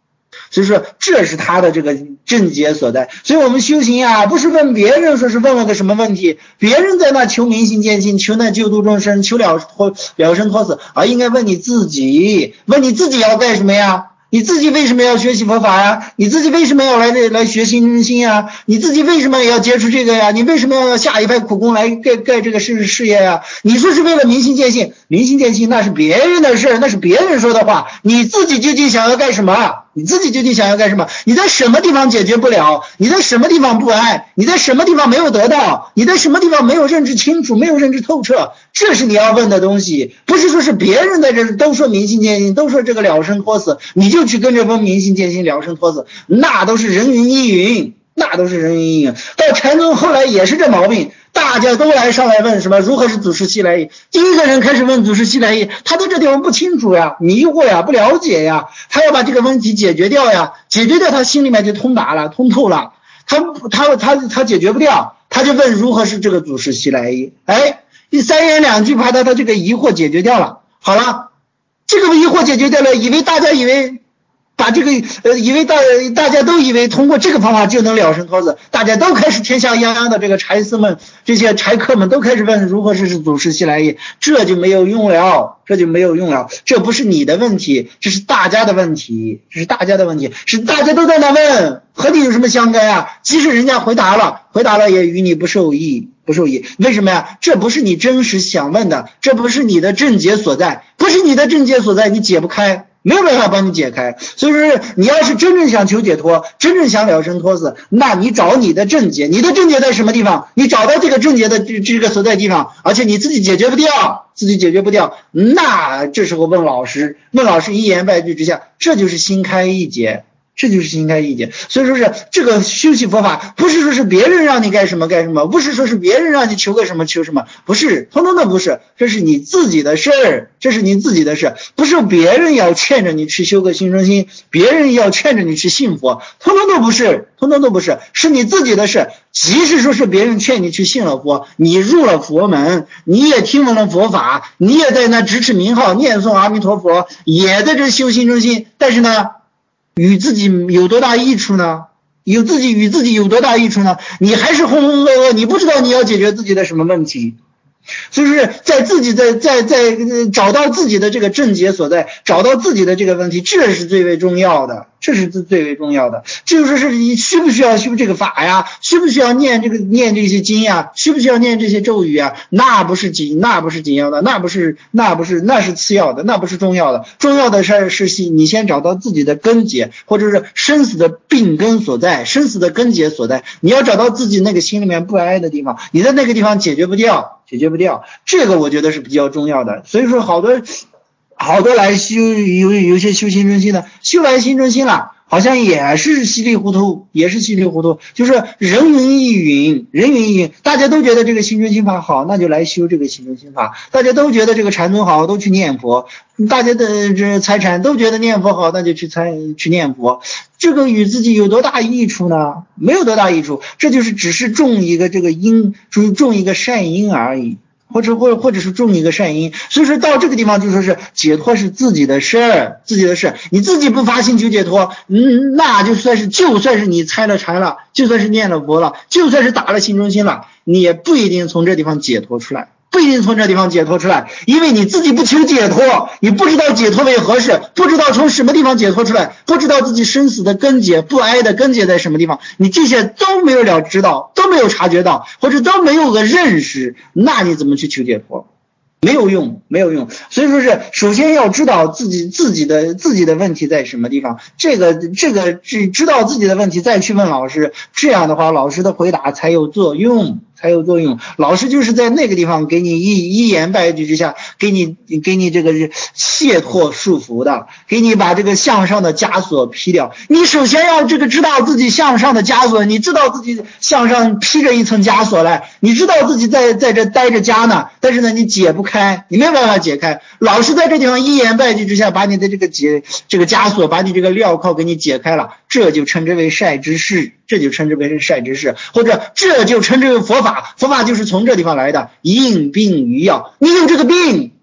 所以说这是他的这个症结所在。所以我们修行啊，不是问别人说是问了个什么问题，别人在那求明心见性，求那救度众生，求了脱了生脱死，而应该问你自己，问你自己要干什么呀？你自己为什么要学习佛法呀？你自己为什么要来来学心中心呀？你自己为什么要接触这个呀？你为什么要下一番苦功来盖盖这个事事业呀？你说是为了明心见性，明心见性那是别人的事，那是别人说的话，你自己究竟想要干什么？你自己究竟想要干什么？你在什么地方解决不了？你在什么地方不安？你在什么地方没有得到？你在什么地方没有认知清楚，没有认知透彻？这是你要问的东西，不是说是别人在这都说明心见性，都说这个了生脱死，你就去跟着问明心见性了生脱死，那都是人云亦云，那都是人云亦云。到禅宗后来也是这毛病，大家都来上来问什么如何是祖师西来意，第一个人开始问祖师西来意，他对这地方不清楚呀，迷惑呀，不了解呀，他要把这个问题解决掉呀，解决掉他心里面就通达了，通透了，他他他他解决不掉，他就问如何是这个祖师西来意，哎，第三言两句把他的这个疑惑解决掉了，好了，这个疑惑解决掉了，以为大家以为把这个呃，以为大大家都以为通过这个方法就能了生脱死，大家都开始天下泱泱的这个禅师们，这些禅客们都开始问如何是祖师西来意，这就没有用了，这就没有用了，这不是你的问题，这是大家的问题，这是大家的问题，是大家都在那问，和你有什么相干啊？即使人家回答了，回答了也与你不受益，不受益，为什么呀？这不是你真实想问的，这不是你的症结所在，不是你的症结所在，你解不开。没有办法帮你解开，所以说你要是真正想求解脱，真正想了生脱死，那你找你的症结，你的症结在什么地方？你找到这个症结的这这个所在地方，而且你自己解决不掉，自己解决不掉，那这时候问老师，问老师一言半句之下，这就是心开意解。这就是心开意解。所以说是这个修习佛法，不是说是别人让你干什么干什么，不是说是别人让你求个什么求什么，不是，通通都不是，这是你自己的事儿，这是你自己的事，不是别人要劝着你去修个心中心，别人要劝着你去信佛，通通都不是，通通都不是，是你自己的事。即使说是别人劝你去信了佛，你入了佛门，你也听闻了佛法，你也在那执持名号念诵阿弥陀佛，也在这修心中心，但是呢与自己有多大益处呢？有自己与自己有多大益处呢？你还是浑浑噩噩，你不知道你要解决自己的什么问题。所以是在自己在在在找到自己的这个症结所在，找到自己的这个问题，这是最为重要的，这是最为重要的。就是说是你需不需要修这个法呀？需不需要念这个念这些经呀？需不需要念这些咒语啊？那不是紧，那不是紧要的，那不是那不是那是次要的，那不是重要的。重要的是是你先找到自己的根结，或者是生死的病根所在，生死的根结所在。你要找到自己那个心里面不安的地方，你在那个地方解决不掉。解决不掉，这个我觉得是比较重要的。所以说好多好多来修有有些修心中心的，修完心中心了，好像也是稀里糊涂，也是稀里糊涂，就是人云亦云，人云亦云，大家都觉得这个心中心法好，那就来修这个心中心法；大家都觉得这个禅宗好，都去念佛；大家的这财产都觉得念佛好，那就去参去念佛。这个与自己有多大益处呢？没有多大益处，这就是只是种一个这个因，就是种一个善因而已。或者或或者是种一个善因，所以说到这个地方就说是解脱是自己的事儿，自己的事，你自己不发心求解脱，嗯，那就算是就算是你参了禅了，就算是念了佛了，就算是打了心中心了，你也不一定从这地方解脱出来，不一定从这地方解脱出来，因为你自己不求解脱，你不知道解脱为何事，不知道从什么地方解脱出来，不知道自己生死的根结不哀的根结在什么地方，你这些都没有了知道，都没有察觉到，或者都没有个认识，那你怎么去求解脱？没有用，没有用。所以说是首先要知道自己自己的自己的问题在什么地方，这个这个知知道自己的问题再去问老师，这样的话老师的回答才有作用。才有作用，老师就是在那个地方给你一一言半语之下，给你给你这个卸脱束缚的，给你把这个向上的枷锁劈掉。你首先要这个知道自己向上的枷锁，你知道自己向上披着一层枷锁来，你知道自己在在这待着家呢，但是呢你解不开，你没有办法解开。老师在这地方一言半语之下把你的这个解这个枷锁，把你这个镣铐给你解开了，这就称之为善知识，这就称之为善知识，或者这就称之为佛法。佛法就是从这地方来的，因病于药。你有这个病，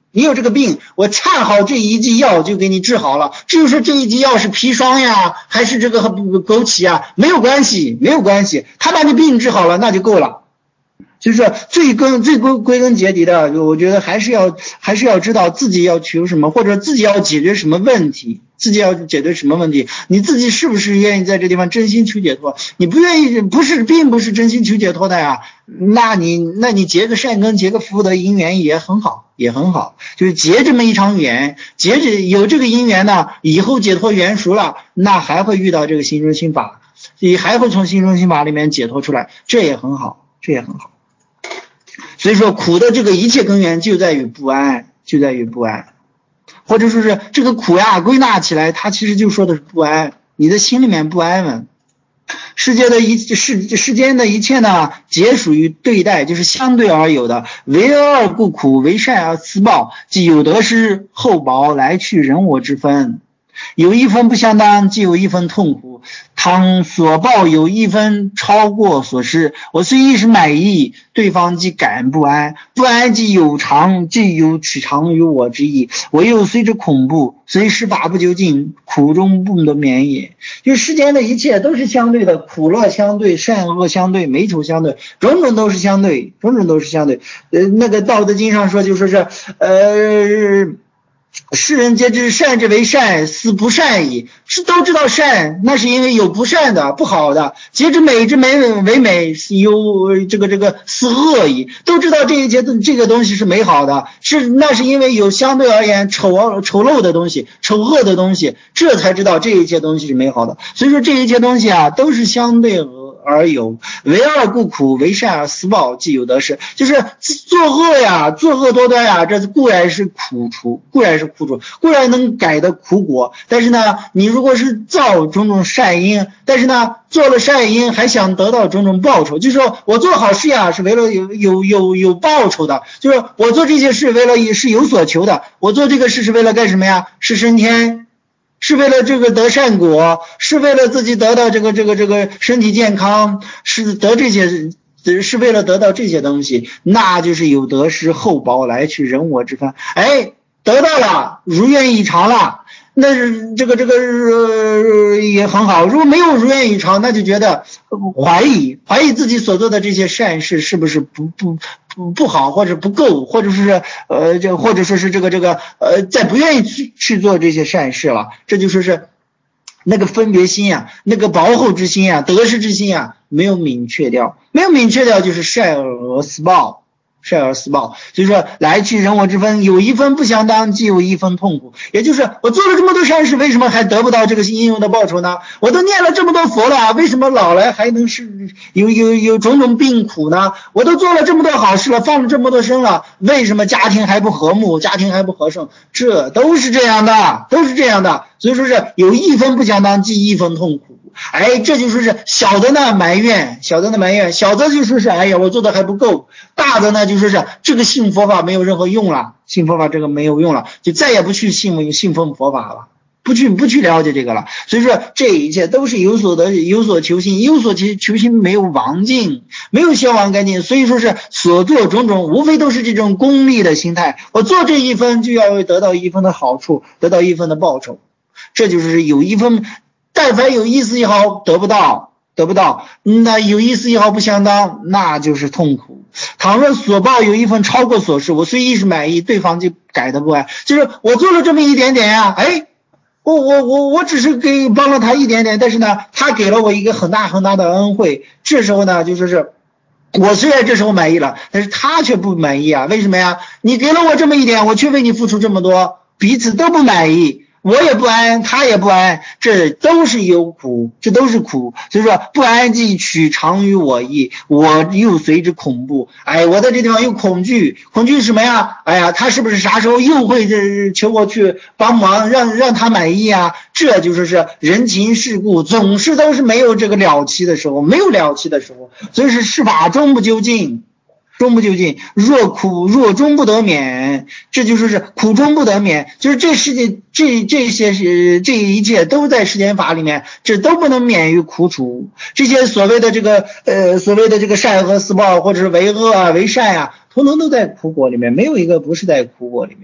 你有这个病，我恰好这一剂药就给你治好了。至于说这一剂药是砒霜呀，还是这个枸杞啊，没有关系，没有关系，他把你病治好了，那就够了。就是最根最归归根结底的，我觉得还是要还是要知道自己要求什么，或者自己要解决什么问题，自己要解决什么问题，你自己是不是愿意在这地方真心求解脱？你不愿意，不是并不是真心求解脱的呀，那你那你结个善根，结个福德姻缘也很好，也很好，就是结这么一场缘，结着有这个姻缘呢，以后解脱缘熟了，那还会遇到这个心中心法，你还会从心中心法里面解脱出来，这也很好，这也很好。所以说苦的这个一切根源就在于不安，就在于不安，或者说是这个苦呀归纳起来，它其实就说的是不安，你的心里面不安稳。世界的一世世间的一切呢，皆属于对待，就是相对而有的。为恶而故苦，为善而思报，即有得失，后报来去人我之分。有一分不相当，即有一分痛苦。倘所报有一分超过所失，我虽一时满意，对方即感不安，不安即有常，即有取常于我之意。我又随之恐怖，虽施法不究竟，苦中不得免也。就世间的一切都是相对的，苦乐相对，善恶相对，美丑相对，种种都是相对，种种都是相对。呃，那个道德经上说，就说是呃。世人皆知善之为善，斯不善矣。是都知道善，那是因为有不善的、不好的；皆知美之美为美，有这个这个斯恶矣。都知道这一切这个东西是美好的，是那是因为有相对而言丑丑陋的东西、丑恶的东西，这才知道这一切东西是美好的。所以说这一切东西啊，都是相对而有，为恶故苦，为善而思报，即有得失。就是作恶呀，作恶多端呀，这固然是苦楚，固然是苦楚，固然能改的苦果。但是呢，你如果是造种种善因，但是呢，做了善因还想得到种种报酬，就是说我做好事呀，是为了有有有有报酬的，就是我做这些事为了是有所求的，我做这个事是为了干什么呀？是升天。是为了这个得善果，是为了自己得到这个这个这个身体健康，是得这些，是为了得到这些东西，那就是有得失，后报来去人我之分。哎，得到了，如愿以偿了，那这个这个、呃、也很好。如果没有如愿以偿，那就觉得怀疑，怀疑自己所做的这些善事是不是不不不不好，或者不够，或者是呃这或者说是这个这个呃再不愿意去去做这些善事了。这就说是那个分别心啊，那个薄厚之心啊，得失之心啊，没有明确掉，没有明确掉就是善恶思报。善而思报，所以说来去人我之分，有一分不相当，即有一分痛苦。也就是我做了这么多善事，为什么还得不到这个应有的报酬呢？我都念了这么多佛了，为什么老来还能是有有有种种病苦呢？我都做了这么多好事了，放了这么多生了，为什么家庭还不和睦，家庭还不和顺？这都是这样的，都是这样的。所以说是有一分不相当，即一分痛苦。哎，这就说是小的呢埋怨，小的呢埋怨，小的就说是哎呀我做的还不够，大的呢就说是这个信佛法没有任何用了，信佛法这个没有用了，就再也不去信信奉佛法了，不去不去了解这个了。所以说这一切都是有所得，有所求心，有所求心没有亡尽，没有消亡干净。所以说是所做种种无非都是这种功利的心态，我做这一分就要得到一分的好处，得到一分的报酬，这就是有一分，但凡有一丝一毫得不到，得不到，那有一丝一毫不相当，那就是痛苦。倘若所报有一分超过所失，我虽一时满意，对方就改得不安。就是我做了这么一点点呀、啊，哎，我我我我只是给帮了他一点点，但是呢，他给了我一个很大很大的恩惠。这时候呢，就说是我虽然这时候满意了，但是他却不满意啊。为什么呀？你给了我这么一点，我却为你付出这么多，彼此都不满意。我也不安，他也不安，这都是有苦，这都是苦。所以说不安即取常于我意，我又随之恐怖。哎，我在这地方又恐惧，恐惧什么呀？哎呀，他是不是啥时候又会求我去帮忙，让让他满意啊？这就是是人情世故，总是都是没有这个了期的时候，没有了期的时候，所以是事法终不究竟。终不究竟，若苦若终不得免，这就说是苦终不得免，就是这世界这这些是这一切都在世间法里面，这都不能免于苦楚。这些所谓的这个呃所谓的这个善恶思报，或者是为恶啊为善啊，统统都在苦果里面，没有一个不是在苦果里面。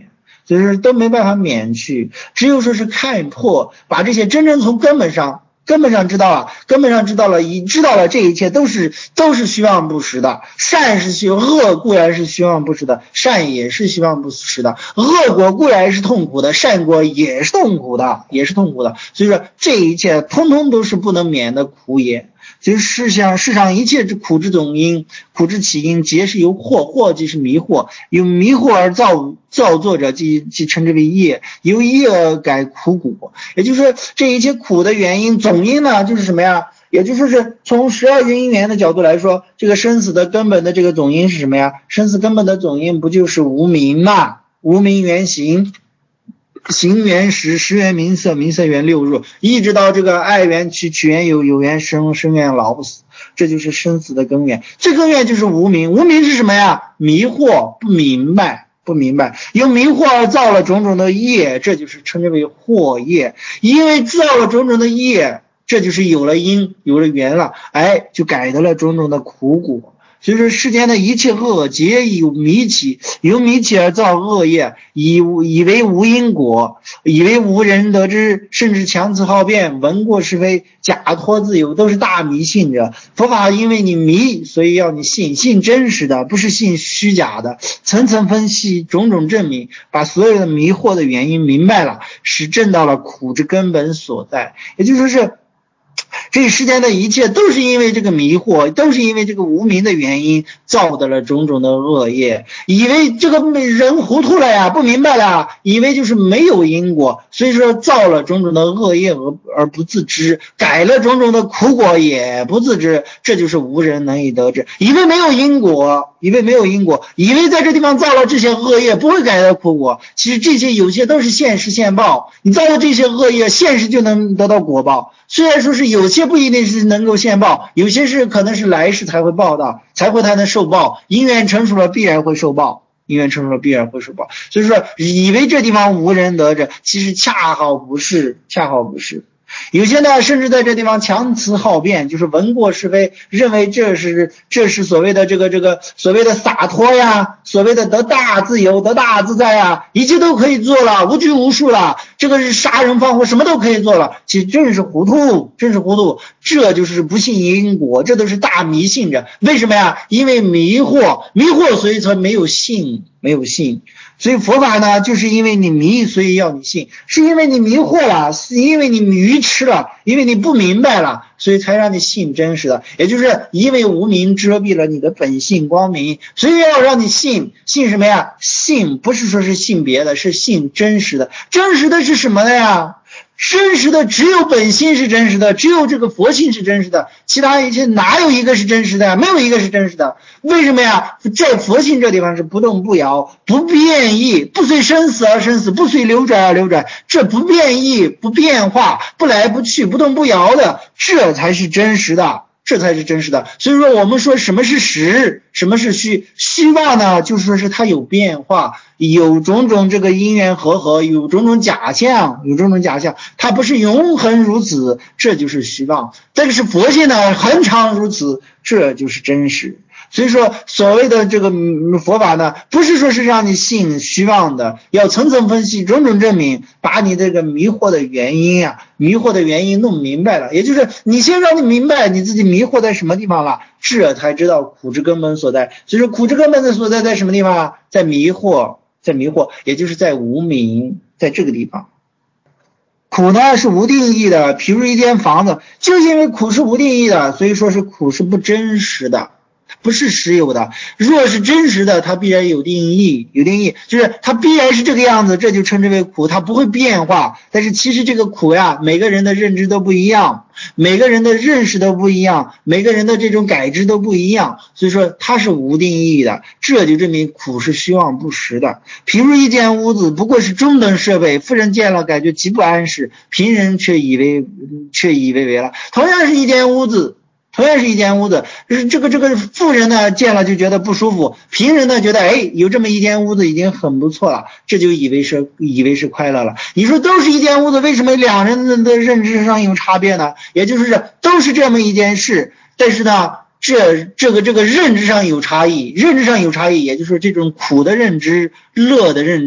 所以说都没办法免去，只有说是看破，把这些真正从根本上根本上知道了，根本上知道了，已知道了这一切都是都是虚妄不实的，善是虚，恶固然是虚妄不实的，善也是虚妄不实的，恶果固然是痛苦的，善果也是痛苦的，也是痛苦的。所以说这一切通通都是不能免的苦也。就是世上世上一切之苦之总因，苦之起因，皆是由惑，惑即是迷惑，由迷惑而造造作者，即即称之为业，由业而改苦果。也就是说这一切苦的原因总因呢，就是什么呀？也就是说是从十二因缘的角度来说，这个生死的根本的这个总因是什么呀？生死根本的总因不就是无明嘛？无明缘行，行缘识，识缘名色，名色缘六入，一直到这个爱缘起，起缘有，有缘生，生缘老不死，这就是生死的根源。这根源就是无明，无明是什么呀？迷惑，不明白，不明白，由迷惑而造了种种的业，这就是称之为惑业。因为造了种种的业，这就是有了因，有了缘了，哎，就改得了种种的苦果。所以说世间的一切恶皆由迷起，由迷起而造恶业，以以为无因果，以为无人得知，甚至强词好辩，闻过是非，假托自由，都是大迷信者。佛法因为你迷，所以要你信，信真实的，不是信虚假的，层层分析，种种证明，把所有的迷惑的原因明白了，使证到了苦之根本所在。也就是说是这世间的一切都是因为这个迷惑，都是因为这个无明的原因造的了种种的恶业，以为这个人糊涂了呀，不明白了，以为就是没有因果，所以说造了种种的恶业而而不自知，改了种种的苦果也不自知，这就是无人能以得知。以为没有因果，以为没有因果，以为在这地方造了这些恶业不会改的苦果，其实这些有些都是现实现报，你造了这些恶业，现实就能得到果报。虽然说是有些不一定是能够现报，有些是可能是来世才会报到，才会才能受报，因缘成熟了必然会受报，因缘成熟了必然会受报。所以说以为这地方无人得着，其实恰好不是，恰好不是。有些呢甚至在这地方强词好辩，就是闻过是非，认为这是这是所谓的这个这个所谓的洒脱呀，所谓的得大自由，得大自在呀，一切都可以做了，无拘无束了，这个是杀人放火什么都可以做了。其实真是糊涂，真是糊涂，这就是不信因果，这都是大迷信者。为什么呀？因为迷惑，迷惑所以才没有信，没有信。所以佛法呢，就是因为你迷，所以要你信，是因为你迷惑了，是因为你愚痴了，因为你不明白了，所以才让你信真实的。也就是因为无明遮蔽了你的本性光明，所以要让你信。信什么呀？信不是说是信别的，是信真实的。真实的是什么的呀？真实的只有本心是真实的，只有这个佛性是真实的，其他一切哪有一个是真实的？没有一个是真实的。为什么呀？在佛性这地方是不动不摇，不变异，不随生死而生死，不随流转而流转，这不变异，不变化，不来不去，不动不摇的，这才是真实的，这才是真实的。所以说我们说什么是实，什么是虚？虚妄呢，就是说是它有变化，有种种这个因缘和合，有种种假象，有种种假象，它不是永恒如此，这就是虚妄。但是佛性呢，恒常如此，这就是真实。所以说所谓的这个佛法呢，不是说是让你信虚妄的，要层层分析，种种证明，把你这个迷惑的原因啊，迷惑的原因弄明白了。也就是你先让你明白你自己迷惑在什么地方了，这才知道苦之根本所在。所以说苦之根本的所在在什么地方啊？在迷惑，在迷惑，也就是在无明，在这个地方。苦呢是无定义的，譬如一间房子，就是因为苦是无定义的，所以说是苦是不真实的，不是实有的。若是真实的，它必然有定义，有定义就是它必然是这个样子，这就称之为苦，它不会变化。但是其实这个苦呀，每个人的认知都不一样，每个人的认识都不一样，每个人的这种感知都不一样，所以说它是无定义的，这就证明苦是虚妄不实的。譬如一间屋子，不过是中等设备，富人见了感觉极不安适，贫人却以为却以为为了。同样是一间屋子，同样是一间屋子，这个这个富人呢见了就觉得不舒服，贫人呢觉得哎有这么一间屋子已经很不错了，这就以为是以为是快乐了。你说都是一间屋子，为什么两人的认知上有差别呢？也就是都是这么一件事，但是呢这这个这个认知上有差异，认知上有差异，也就是这种苦的认知，乐的认知，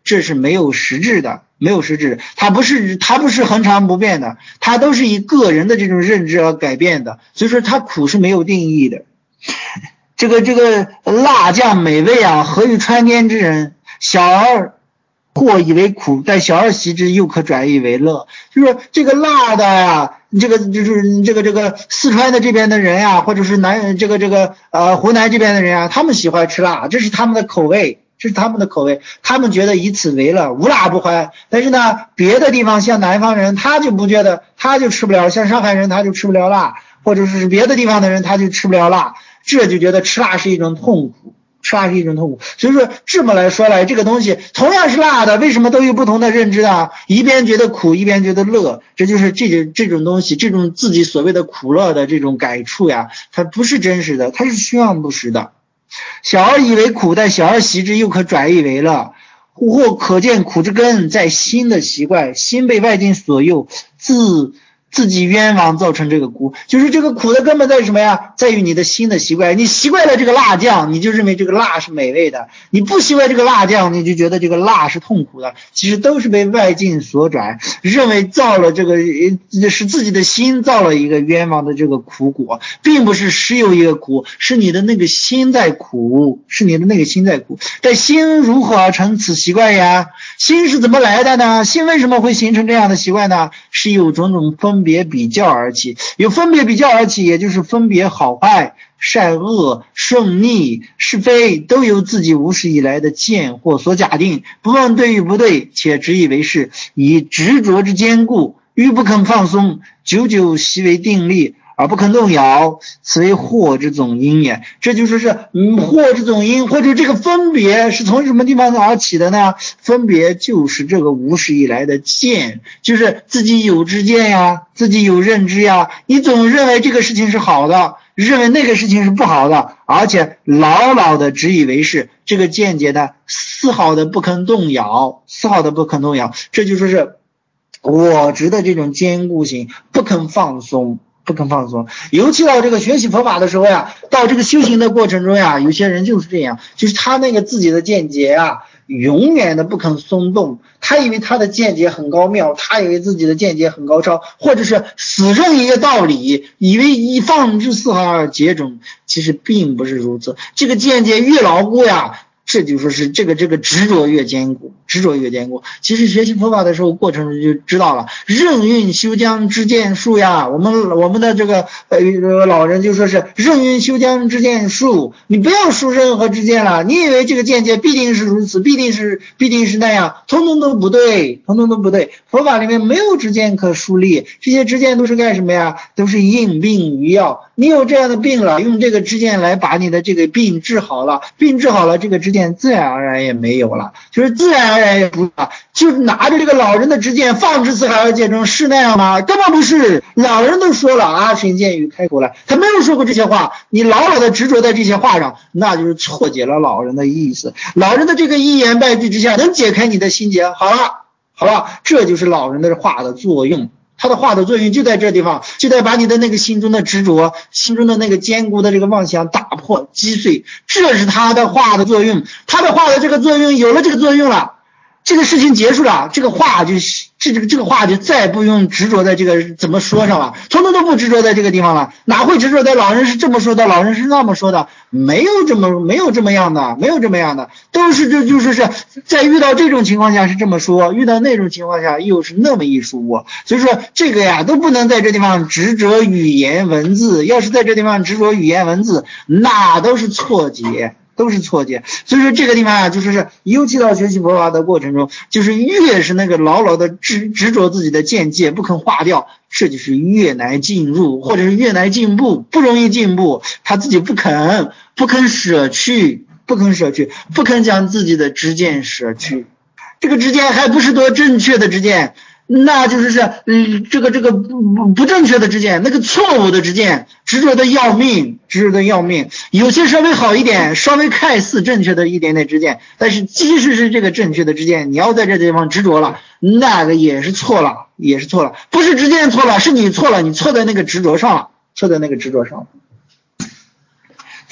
这是没有实质的，没有实质，它不是它不是恒常不变的，它都是以个人的这种认知而改变的，所以说它苦是没有定义的。这个这个辣酱美味啊，何以川滇之人？小儿或以为苦，但小儿习之，又可转意为乐。就是这个辣的呀，这个就是这个这个四川的这边的人呀，或者是南这个这个呃湖南这边的人啊，他们喜欢吃辣，这是他们的口味。这是他们的口味，他们觉得以此为乐，无辣不欢。但是呢，别的地方像南方人，他就不觉得，他就吃不了，像上海人他就吃不了辣，或者是别的地方的人他就吃不了辣，这就觉得吃辣是一种痛苦，吃辣是一种痛苦。所以说这么来说来，这个东西同样是辣的，为什么都有不同的认知呢？一边觉得苦，一边觉得乐，这就是这种这种东西，这种自己所谓的苦乐的这种感触呀，它不是真实的，它是虚妄不实的。小儿以为苦，但小儿习之，又可转意为乐。或可见苦之根在心的习惯，心被外境所诱，自自己冤枉造成这个苦。就是这个苦的根本在于什么呀？在于你的心的习惯。你习惯了这个辣酱，你就认为这个辣是美味的；你不习惯这个辣酱，你就觉得这个辣是痛苦的。其实都是被外境所转，认为造了这个是自己的心造了一个冤枉的这个苦果，并不是实有一个苦，是你的那个心在苦，是你的那个心在苦。但心如何而成此习惯呀？心是怎么来的呢？心为什么会形成这样的习惯呢？是有种种分别比较而起，有分别比较而起，也就是分别好坏、善恶、顺逆、是非，都由自己无始以来的见或所假定，不问对与不对，且执以为是，以执着之坚固，欲不肯放松，久久习为定力，而不肯动摇，此为惑之总因也。这就是是嗯惑之总因，或者这个分别是从什么地方而起的呢？分别就是这个无始以来的见，就是自己有知见呀，自己有认知呀，你总认为这个事情是好的，认为那个事情是不好的，而且牢牢的执以为是，这个见解呢丝毫的不肯动摇，丝毫的不肯动摇，这就说是我执的这种坚固性，不肯放松，不肯放松。尤其到这个学习佛法的时候呀，到这个修行的过程中呀，有些人就是这样，就是他那个自己的见解啊，永远的不肯松动，他以为他的见解很高妙，他以为自己的见解很高超，或者是死认一个道理，以为一放之四海而皆准，其实并不是如此。这个见解越牢固呀，这就说是这个这个执着越坚固，执着越坚固。其实学习佛法的时候，过程中就知道了，任运修将之见术呀。我们我们的这个呃老人就说是任运修将之见术，你不要输任何之见了。你以为这个见解必定是如此，必定是必定是那样，通通都不对，通通都不对。佛法里面没有之见可树立，这些之见都是干什么呀？都是应病于药。你有这样的病了，用这个支箭来把你的这个病治好了，病治好了，这个支箭自然而然也没有了，就是自然而然也不了，就拿着这个老人的支箭放之四海而皆准，是那样吗？根本不是。老人都说了，阿神见语开口了，他没有说过这些话，你牢牢的执着在这些话上，那就是错解了老人的意思。老人的这个一言半句之下能解开你的心结，好了好了，这就是老人的话的作用。他的话的作用就在这地方，就在把你的那个心中的执着，心中的那个坚固的这个妄想打破击碎，这是他的话的作用。他的话的这个作用有了这个作用了，这个事情结束了，这个话就这这个这个话就再不用执着在这个怎么说上了，统统都不执着在这个地方了。哪会执着在老人是这么说的，老人是那么说的？没有这么没有这么样的，没有这么样的，都是这就是是在遇到这种情况下是这么说，遇到那种情况下又是那么一说。所以说这个呀都不能在这地方执着语言文字，要是在这地方执着语言文字，那都是错解。都是错解。所以说这个地方啊，就是是尤其到学习佛法的过程中，就是越是那个牢牢的执执着自己的见解不肯化掉，这就是越难进入，或者是越难进步，不容易进步。他自己不肯不肯舍去不肯舍去不肯将自己的知见舍去，这个知见还不是多正确的知见，那就是是嗯这个这个不不正确的知见，那个错误的知见，执着的要命，执着的要命。有些稍微好一点，稍微看似正确的一点点知见，但是即使是这个正确的知见，你要在这地方执着了，那个也是错了，也是错了。不是知见错了，是你错了，你错在那个执着上了，错在那个执着上了。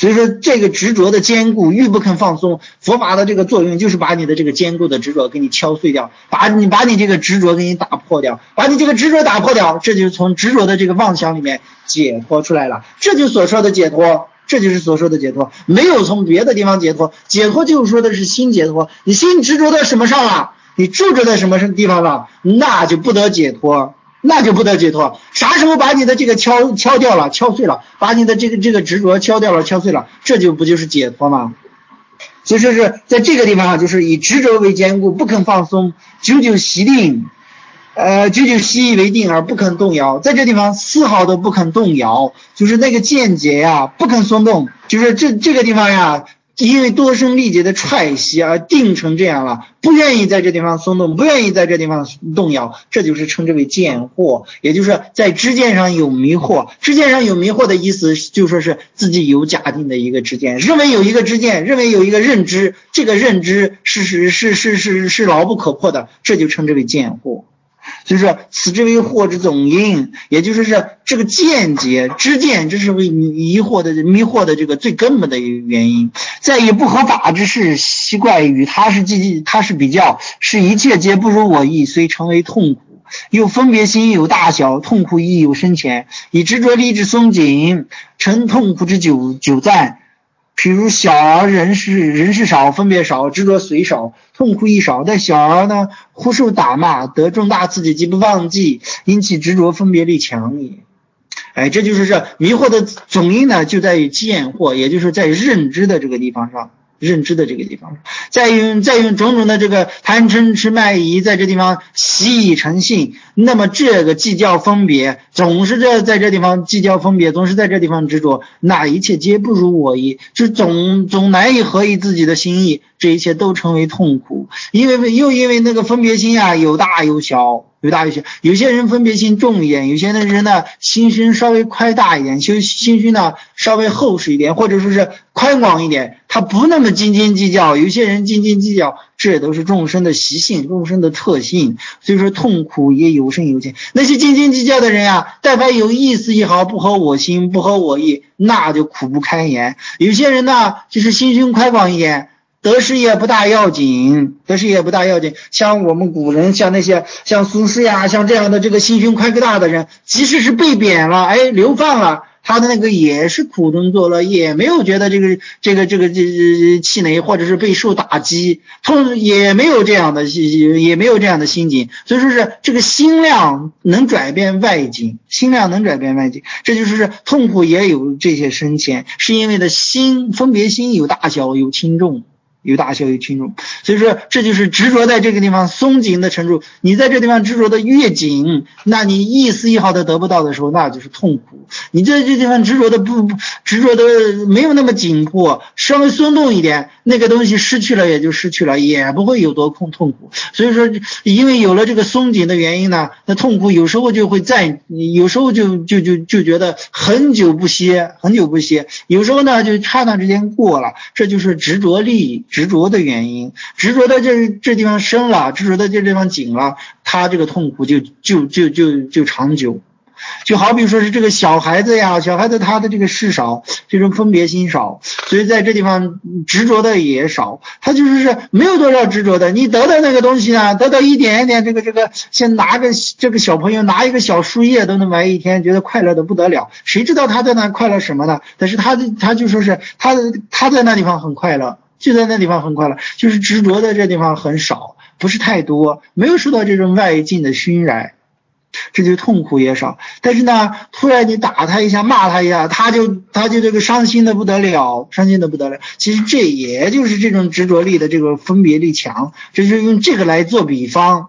所以说这个执着的坚固愈不肯放松，佛法的这个作用就是把你的这个坚固的执着给你敲碎掉，把你把你这个执着给你打破掉，把你这个执着打破掉，这就是从执着的这个妄想里面解脱出来了，这就是所说的解脱，这就是所说的解脱，没有从别的地方解脱，解脱就是说的是心解脱，你心执着在什么上了，你住着在什么地方了，那就不得解脱，那就不得解脱。啥时候把你的这个敲敲掉了，敲碎了，把你的这个这个执着敲掉了，敲碎了，这就不就是解脱吗？所以说是在这个地方就是以执着为坚固，不肯放松，久久习定，呃，久久习以为定而不肯动摇，在这地方丝毫都不肯动摇，就是那个见解呀，不肯松动，就是这这个地方呀。因为多生历劫的踹袭而定成这样了，不愿意在这地方松动，不愿意在这地方动摇，这就是称之为见惑，也就是在知见上有迷惑。知见上有迷惑的意思就说是自己有假定的一个知见，认为有一个知见，认为有一个认知，这个认知是是是是是是牢不可破的，这就称之为见惑。所以说此之为惑之总因，也就是是这个见解知见，这是为迷惑的迷惑的这个最根本的一个原因。在以不合法之事习怪与他是计他是比较，是一切皆不如我意，虽成为痛苦，又分别心有大小，痛苦亦有深浅，以执着力之松紧，成痛苦之久久暂。譬如小儿人事人事少，分别少，执着虽少，痛苦亦少。但小儿呢，忽受打骂，得重大刺激，即不忘记，因其执着分别力强也。哎，这就是这迷惑的总因呢，就在于见惑，也就是在认知的这个地方上。认知的这个地方，再用再用种种的这个贪嗔痴慢疑在这地方习以成性，那么这个计较分别，总是这在这地方计较分别，总是在这地方执着，那一切皆不如我意，就总总难以合意自己的心意，这一切都成为痛苦。因为又因为那个分别心啊，有大有小。有大有小，有些人分别心重一点，有些人呢心胸稍微宽大一点，心心胸呢稍微厚实一点，或者说是宽广一点，他不那么斤斤计较。有些人斤斤计较，这都是众生的习性，众生的特性。所以说痛苦也有深有浅。那些斤斤计较的人啊，但凡有一丝一毫不合我心，不合我意，那就苦不堪言。有些人呢就是心胸宽广一点，得失也不大要紧，得失也不大要紧。像我们古人，像那些像苏轼呀，像这样的这个心胸宽大的人，即使是被贬了，哎，流放了，他的那个也是苦中作乐，也没有觉得这个这个这个这气馁，或者是备受打击，痛也没有这样的也没有这样的心境。所以说是这个心量能转变外境，心量能转变外境，这就是痛苦也有这些深浅，是因为的心分别心有大小有轻重。有大小有轻重，所以说这就是执着在这个地方松紧的程度。你在这地方执着的越紧，那你一丝一毫的得不到的时候，那就是痛苦。你在这地方执着的不执着的没有那么紧迫，稍微松动一点，那个东西失去了也就失去了，也不会有多痛痛苦。所以说因为有了这个松紧的原因呢，那痛苦有时候就会在有时候就就就就觉得很久不歇很久不歇，有时候呢就刹那之间过了，这就是执着力执着的原因，执着的这这地方深了，执着的这地方紧了，他这个痛苦就就就就就长久。就好比说是这个小孩子呀，小孩子他的这个事少，这种分别心少，所以在这地方执着的也少，他就是是没有多少执着的。你得到那个东西呢，得到一点一点，这个这个先拿个这个小朋友拿一个小树叶都能玩一天，觉得快乐的不得了。谁知道他在那快乐什么呢？但是他他就说是他他在那地方很快乐。就在那地方很快乐，就是执着的这地方很少，不是太多，没有受到这种外境的熏染，这就痛苦也少。但是呢，突然你打他一下，骂他一下，他就他就这个伤心的不得了，伤心的不得了。其实这也就是这种执着力的这个分别力强，这就是用这个来做比方。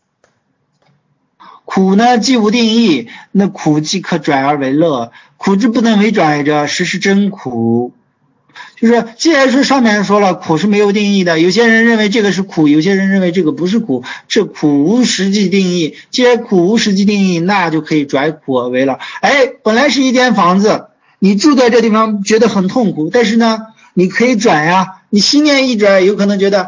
苦呢既无定义，那苦即可转而为乐，苦之不能为转者，实是真苦。就是既然是上面说了苦是没有定义的，有些人认为这个是苦，有些人认为这个不是苦，这苦无实际定义。既然苦无实际定义，那就可以转苦而为乐。哎，本来是一间房子，你住在这地方觉得很痛苦，但是呢你可以转呀，你心念一转，有可能觉得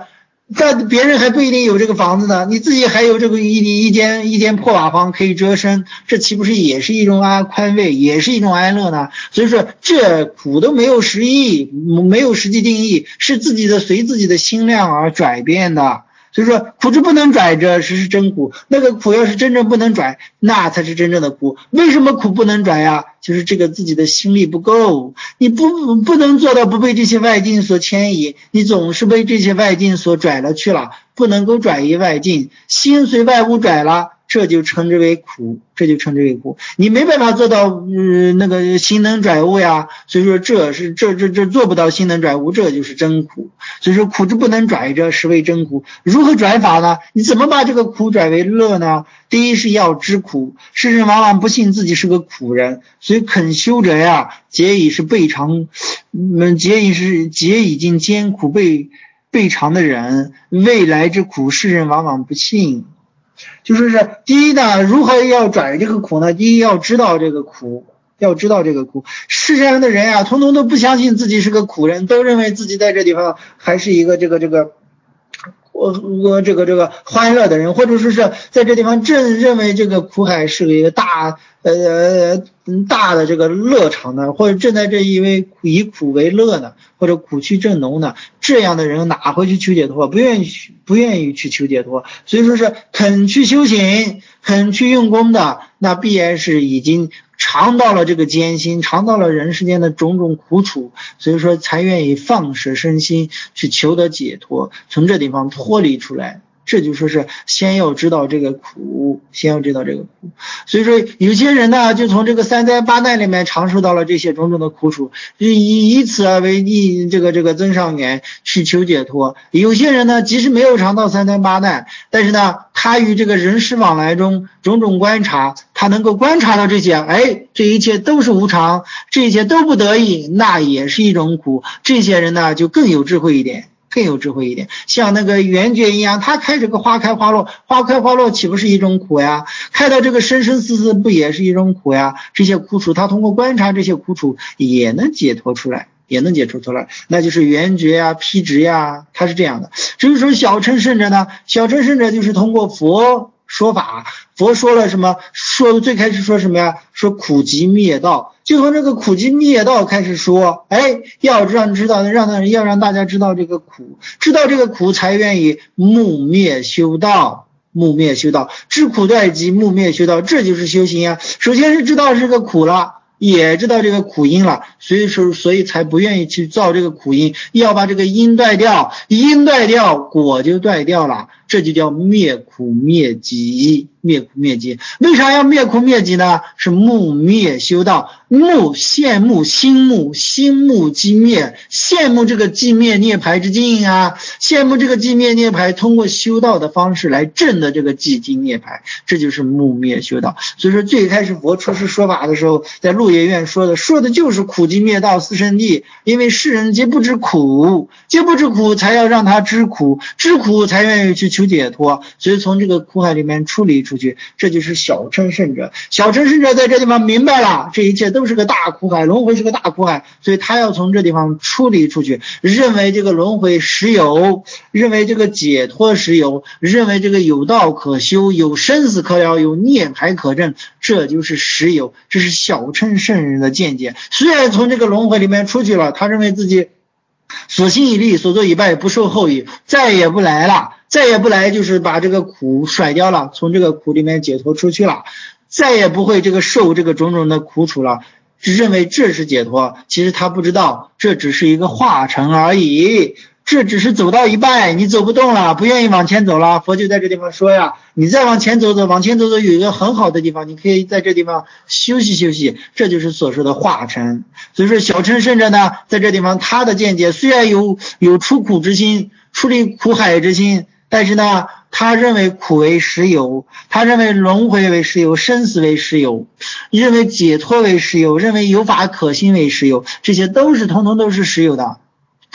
但别人还不一定有这个房子呢，你自己还有这个一一间一间破瓦房可以遮身，这岂不是也是一种安宽慰，也是一种安乐呢？所以说这苦都没有实义，没有实际定义，是自己的随自己的心量而转变的。所以说苦之不能拽着实是真苦，那个苦要是真正不能拽，那才是真正的苦。为什么苦不能拽呀？就是这个自己的心力不够，你不不能做到不被这些外境所牵引，你总是被这些外境所拽了去了，不能够转移外境，心随外物拽了，这就称之为苦，这就称之为苦。你没办法做到呃那个心能拽物呀，所以说这是这这这做不到心能拽物，这就是真苦。所以说苦之不能拽着实为真苦。如何转法呢？你怎么把这个苦转为乐呢？第一是要知苦，世人往往不信自己是个苦人，所以肯修者呀，皆已是备尝，嗯，皆已是皆已经艰苦备备尝的人，未来之苦世人往往不信。就说是第一呢，如何要转这个苦呢？第一要知道这个苦，要知道这个苦。世上的人啊，通通都不相信自己是个苦人，都认为自己在这地方还是一个这个这个我我这个这个欢乐的人，或者说是在这地方正认为这个苦海是一个大呃大的这个乐场呢，或者正在这一为以苦为乐呢，或者苦趣正浓呢，这样的人哪会去求解脱？不愿意不愿意去求解脱，所以说是肯去修行，肯去用功的，那必然是已经尝到了这个艰辛，尝到了人世间的种种苦楚，所以说才愿意放舍身心去求得解脱，从这地方脱离出来。这就说是先要知道这个苦，先要知道这个苦。所以说有些人呢，就从这个三灾八难里面尝受到了这些种种的苦楚，以以此而为意这个这个增上缘去求解脱。有些人呢，即使没有尝到三灾八难，但是呢，他与这个人世往来中种种观察，他能够观察到这些，哎，这一切都是无常，这一切都不得已，那也是一种苦。这些人呢，就更有智慧一点。更有智慧一点，像那个圆觉一样，他开这个花开花落，花开花落岂不是一种苦呀？开到这个生生死死不也是一种苦呀？这些苦楚，他通过观察这些苦楚也能解脱出来，也能解脱出来，那就是圆觉呀、辟支呀，他是这样的。至于说小乘圣者呢，小乘圣者就是通过佛说法，佛说了什么？说最开始说什么呀？说苦集灭道，就从这个苦集灭道开始说，哎，要让知道，让要让大家知道这个苦，知道这个苦才愿意慕灭修道。慕灭修道，知苦断集，慕灭修道，这就是修行啊。首先是知道这个苦了，也知道这个苦因了，所以说所以才不愿意去造这个苦因，要把这个因断掉，因断掉，果就断掉了，这就叫灭苦灭集，灭苦灭集。为啥要灭苦灭集呢？是慕灭修道，慕羡慕心慕，心慕寂灭，羡慕这个寂灭涅槃之境啊，羡慕这个寂灭涅槃，通过修道的方式来证的这个寂静涅槃，这就是慕灭修道。所以说最开始佛出世说法的时候，在鹿野苑说的说的就是苦集灭道四圣谛，因为世人皆不知苦，皆不知苦才要让他知苦，知苦才愿意去求解脱，所以从这个苦海里面处理出去，这就是小乘圣者。小乘圣者在这地方明白了这一切都是个大苦海，轮回是个大苦海，所以他要从这地方处理出去，认为这个轮回实有，认为这个解脱实有，认为这个有道可修，有生死可了，有涅槃可证，这就是实有，这是小乘圣人的见解。虽然从这个轮回里面出去了，他认为自己所行已立，所作已败，不受后已，再也不来了，再也不来就是把这个苦甩掉了，从这个苦里面解脱出去了，再也不会这个受这个种种的苦楚了，只认为这是解脱。其实他不知道这只是一个化成而已，这只是走到一半，你走不动了，不愿意往前走了，佛就在这地方说呀，你再往前走走，往前走走有一个很好的地方，你可以在这地方休息休息，这就是所说的化成。所以说小乘圣者呢，在这地方他的见解虽然有有出苦之心，出离苦海之心，但是呢他认为苦为实有，他认为轮回为实有，生死为实有，认为解脱为实有，认为有法可心为实有，这些都是通通都是实有的。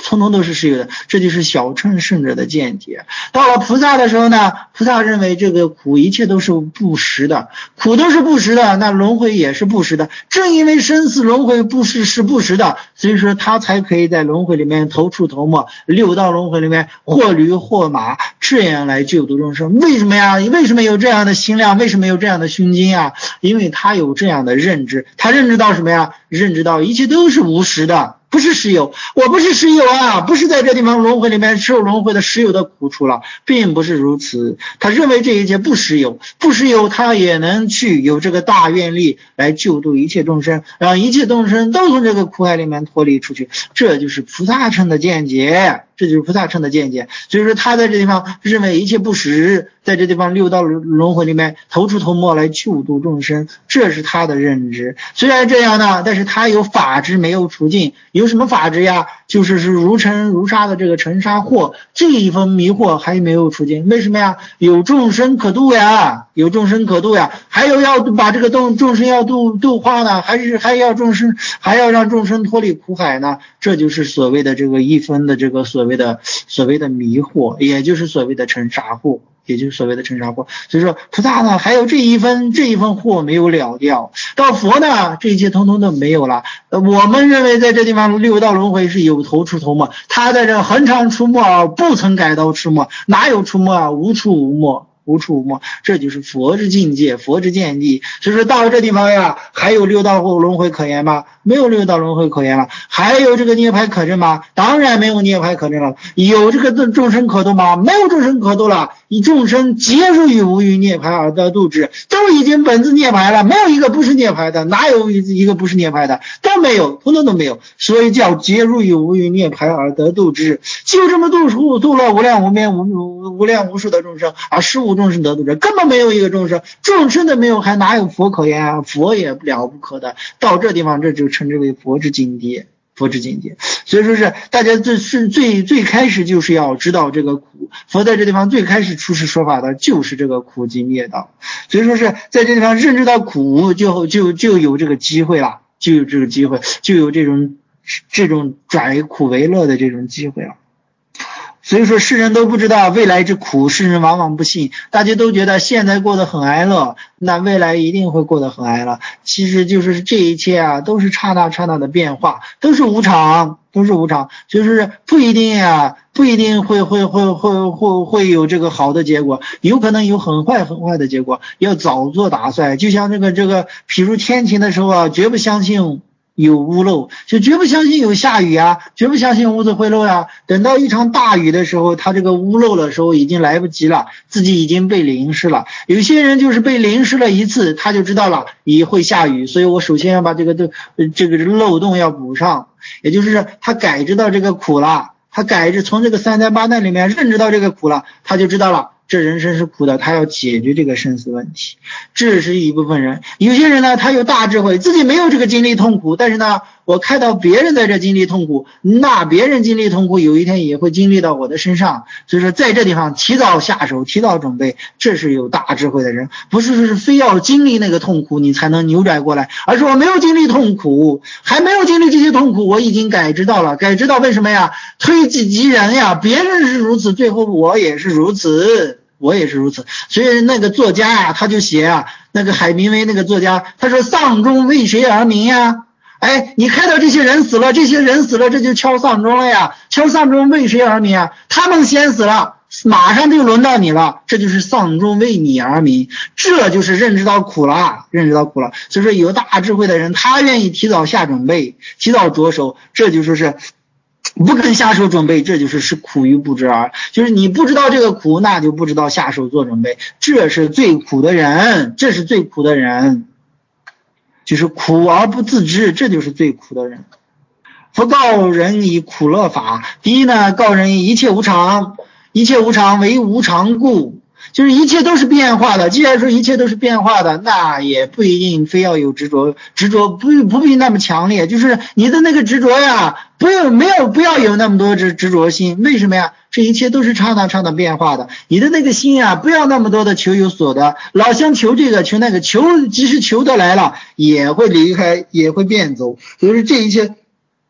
通通都是实有的，这就是小乘圣者的见解。到了菩萨的时候呢，菩萨认为这个苦一切都是不实的，苦都是不实的，那轮回也是不实的。正因为生死轮回不是是不实的，所以说他才可以在轮回里面头出头没，六道轮回里面或驴或马，这样来救度众生。为什么呀？为什么有这样的心量？为什么有这样的胸襟啊？因为他有这样的认知，他认知到什么呀？认知到一切都是无实的，不是实有。我不是实有啊，不是在这地方轮回里面受轮回的实有的苦楚了，并不是如此。他认为这一切不实有，不实有，他也能去有这个大愿力来救度一切众生，让一切众生都从这个苦海里面脱离出去。这就是菩萨乘的见解，这就是菩萨乘的见解。所以说他在这地方认为一切不实，在这地方六道轮回里面头出头没来救度众生，这是他的认知。虽然这样呢，但是他有法执没有除尽。有什么法执呀？就是是如尘如沙的这个尘沙惑，这一份迷惑还没有除尽。为什么呀？有众生可度呀，有众生可度呀，还有要把这个众众生要度度化呢，还是还要众生还要让众生脱离苦海呢？这就是所谓的这个一分的这个所谓的所谓的迷惑，也就是所谓的尘沙惑。也就是所谓的尘沙惑。所以说菩萨呢还有这一分这一分惑没有了掉，到佛呢这一切通通都没有了。呃，我们认为在这地方六道轮回是有头出头没，他在这横常出没，不曾改到出没，哪有出没啊？无处无没，无处无没，这就是佛之境界，佛之见地。所以说到这地方呀，还有六道轮回可言吗？没有六道轮回可言了。还有这个涅槃可证吗？当然没有涅槃可证了。有这个众生可度吗？没有众生可度了。以众生皆入于无余涅槃而得度之，都已经本自涅槃了，没有一个不是涅槃的，哪有一个不是涅槃的？都没有，通通都没有。所以叫皆入于无余涅槃而得度之，就这么度数度了无量无边无无无量无数的众生，而实无众生得度者，根本没有一个众生，众生的没有，还哪有佛可言啊？佛也了不可的。到这地方，这就称之为佛之境界。佛之境界。所以说是大家最是最最开始就是要知道这个苦，佛在这地方最开始出世说法的就是这个苦集灭道。所以说是在这地方认知到苦，就就就有这个机会了，就有这个机会，就有这种这种转为苦为乐的这种机会了。所以说世人都不知道未来之苦，世人往往不信，大家都觉得现在过得很安乐，那未来一定会过得很安乐。其实就是这一切啊都是刹那刹那的变化，都是无常，都是无常，就是不一定啊不一定会会会会会会有这个好的结果，有可能有很坏很坏的结果，要早做打算。就像这个这个譬如天晴的时候啊，绝不相信有屋漏，就绝不相信有下雨啊，绝不相信屋子会漏呀、啊。等到一场大雨的时候，他这个屋漏的时候已经来不及了，自己已经被淋湿了。有些人就是被淋湿了一次，他就知道了也会下雨，所以我首先要把这个这个漏洞要补上，也就是他感知到这个苦了，他感知从这个三灾八难里面认知到这个苦了，他就知道了这人生是苦的，他要解决这个生死问题。这是一部分人。有些人呢，他有大智慧，自己没有这个经历痛苦，但是呢我看到别人在这经历痛苦，那别人经历痛苦有一天也会经历到我的身上。所以说在这地方提早下手，提早准备，这是有大智慧的人。不是说是非要经历那个痛苦你才能扭转过来，而是我没有经历痛苦，还没有经历这些痛苦，我已经感知到了。感知到为什么呀？推己及人呀，别人是如此，最后我也是如此，我也是如此。所以那个作家呀、啊，他就写啊，那个海明威那个作家，他说丧钟为谁而鸣呀？哎，你看到这些人死了，这些人死了，这就敲丧钟了呀。敲丧钟为谁而鸣啊？他们先死了，马上就轮到你了，这就是丧钟为你而鸣。这就是认知到苦了，认知到苦了。所以说有大智慧的人，他愿意提早下准备，提早着手，这就说是不肯下手准备，这就是是苦于不知而，就是你不知道这个苦，那就不知道下手做准备，这是最苦的人，这是最苦的人，就是苦而不自知，这就是最苦的人。佛告人以苦乐法，第一呢，告人以一切无常，一切无常为无常故，就是一切都是变化的。既然说一切都是变化的，那也不一定非要有执着，执着不不必那么强烈，就是你的那个执着呀，不要没有不要有那么多执执着心。为什么呀？这一切都是刹那刹那变化的，你的那个心啊，不要那么多的求有所得，老想求这个求那个，求即使求得来了，也会离开，也会变走。所以说这一切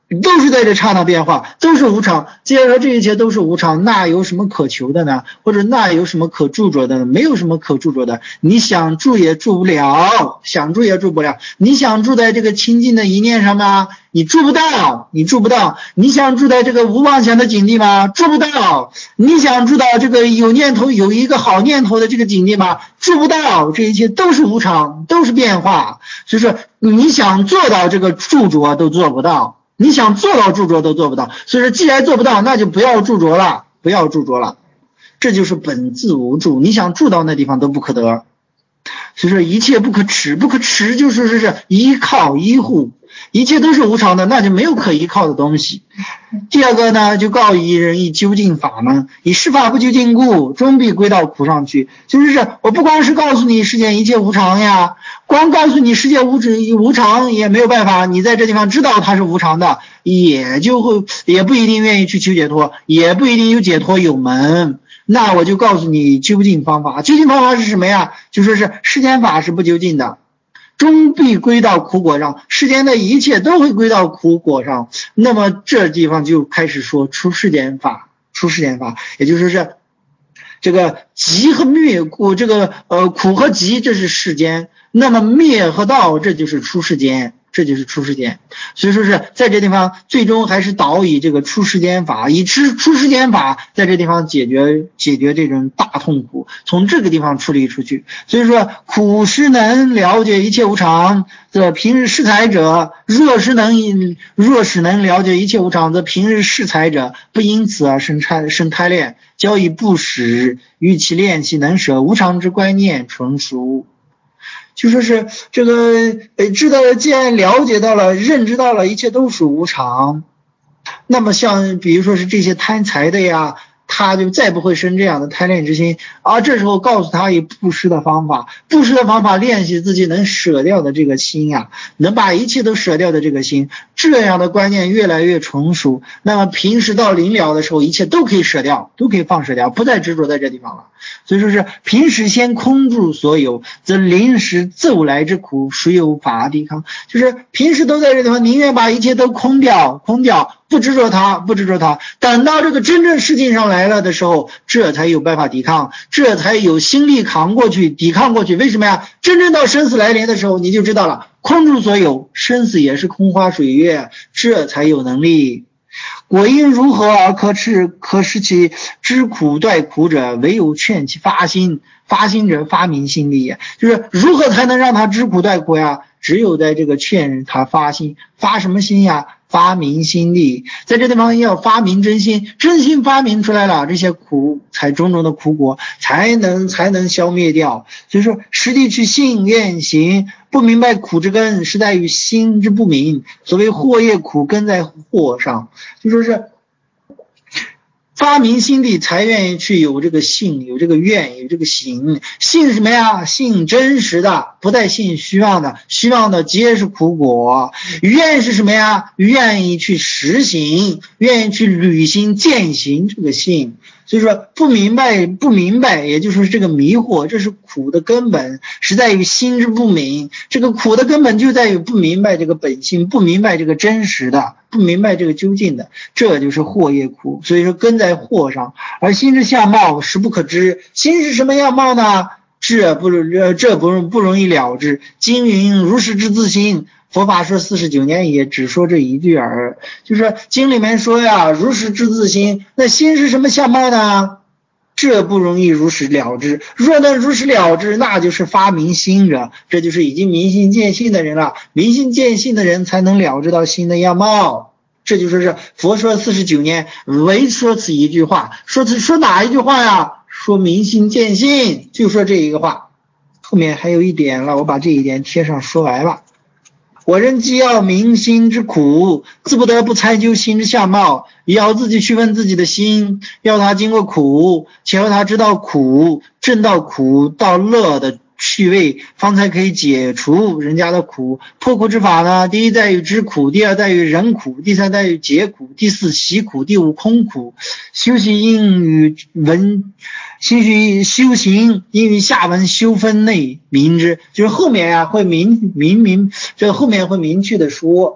都是在这刹那变化，都是无常。既然说这一切都是无常，那有什么可求的呢？或者那有什么可著着的呢？没有什么可著着的。你想住也住不了，想住也住不了。你想住在这个清净的一念上吗？你住不到，你住不到。你想住在这个无妄想的境地吗？住不到。你想住到这个有念头有一个好念头的这个境地吗？住不到。这一切都是无常，都是变化。所以说你想做到这个著着都做不到。你想做到著着都做不到，所以说既然做不到，那就不要著着了，不要著着了，这就是本自无住。你想住到那地方都不可得，所以说一切不可持，不可持就是是是依靠依护，一切都是无常的，那就没有可依靠的东西。第二个呢，就告以人以究竟法呢，以是法不究竟故，终必归到苦上去。就是我不光是告诉你世间一切无常呀，光告诉你世界无无常也没有办法，你在这地方知道它是无常的，也就会也不一定愿意去求解脱，也不一定有解脱有门。那我就告诉你究竟方法，究竟方法是什么呀？就说是世间法是不究竟的，终必归到苦果上，世间的一切都会归到苦果上。那么这地方就开始说出世间法，出世间法，也就是是这个集和灭苦，这个呃苦和集这是世间，那么灭和道这就是出世间，这就是出世间。所以说是在这地方最终还是导以这个出世间法，以出出世间法在这地方解决解决这种大痛苦，从这个地方处理出去。所以说苦是能了解一切无常，则平日适才者；若是能若是能了解一切无常，则平日适才者不因此而生贪生贪恋，教以不使，欲其练习能舍无常之观念纯熟。就说是这个呃，知道既然了解到了认知到了一切都属无常，那么像比如说是这些贪财的呀，他就再不会生这样的贪恋之心。而这时候告诉他以布施的方法，布施的方法练习自己能舍掉的这个心呀，能把一切都舍掉的这个心，这样的观念越来越成熟，那么平时到临了的时候一切都可以舍掉，都可以放舍掉，不再执着在这地方了。所以说是平时先空住所有，则临时骤来之苦谁有无法抵抗。就是平时都在这地方，宁愿把一切都空掉空掉，不执着它不执着它，等到这个真正事情上来了的时候，这才有办法抵抗，这才有心力扛过去抵抗过去。为什么呀？真正到生死来临的时候你就知道了，空住所有，生死也是空花水月，这才有能力。果因如何而可使可使其知苦断苦者，唯有劝其发心，发心者发明心力也。就是如何才能让他知苦断苦呀？只有在这个劝他发心，发什么心呀？发明心力。在这地方要发明真心，真心发明出来了，这些苦才种种的苦果才能才能消灭掉。所以说实地去信愿行，不明白苦之根是在于心之不明，所谓祸业苦根在祸上，就说是发明心地才愿意去有这个信，有这个愿，有这个行。信什么呀？信真实的，不再信虚妄的，虚妄的皆是苦果。愿是什么呀？愿意去实行，愿意去履行践行这个信。所以说不明白不明白，也就是说这个迷惑，这是苦的根本，是在于心之不明。这个苦的根本就在于不明白这个本性，不明白这个真实的，不明白这个究竟的，这就是祸业苦。所以说根在祸上，而心之相貌实不可知。心是什么样貌呢？这不这不不容易了知。经云如是之自心，佛法说四十九年也只说这一句耳。就是经里面说呀，如是之自心，那心是什么相貌呢？这不容易如实了知。若能如实了知，那就是发明心者，这就是已经明心见性的人了。明心见性的人才能了知到心的样貌。这就说是佛说四十九年唯说此一句话。说此说哪一句话呀？说明心见性，就说这一个话。后面还有一点了，我把这一点贴上说完吧。我人既要明心之苦，自不得不参究心之相貌，也要自己去问自己的心，要他经过苦，且要他知道苦，证到苦到乐的趣味，方才可以解除人家的苦。破苦之法呢，第一在于知苦，第二在于忍苦，第三在于解苦，第四习苦，第五空苦。修习应与文修习修行应与下文修分内明之，就是后面啊会明明明这后面会明确的说，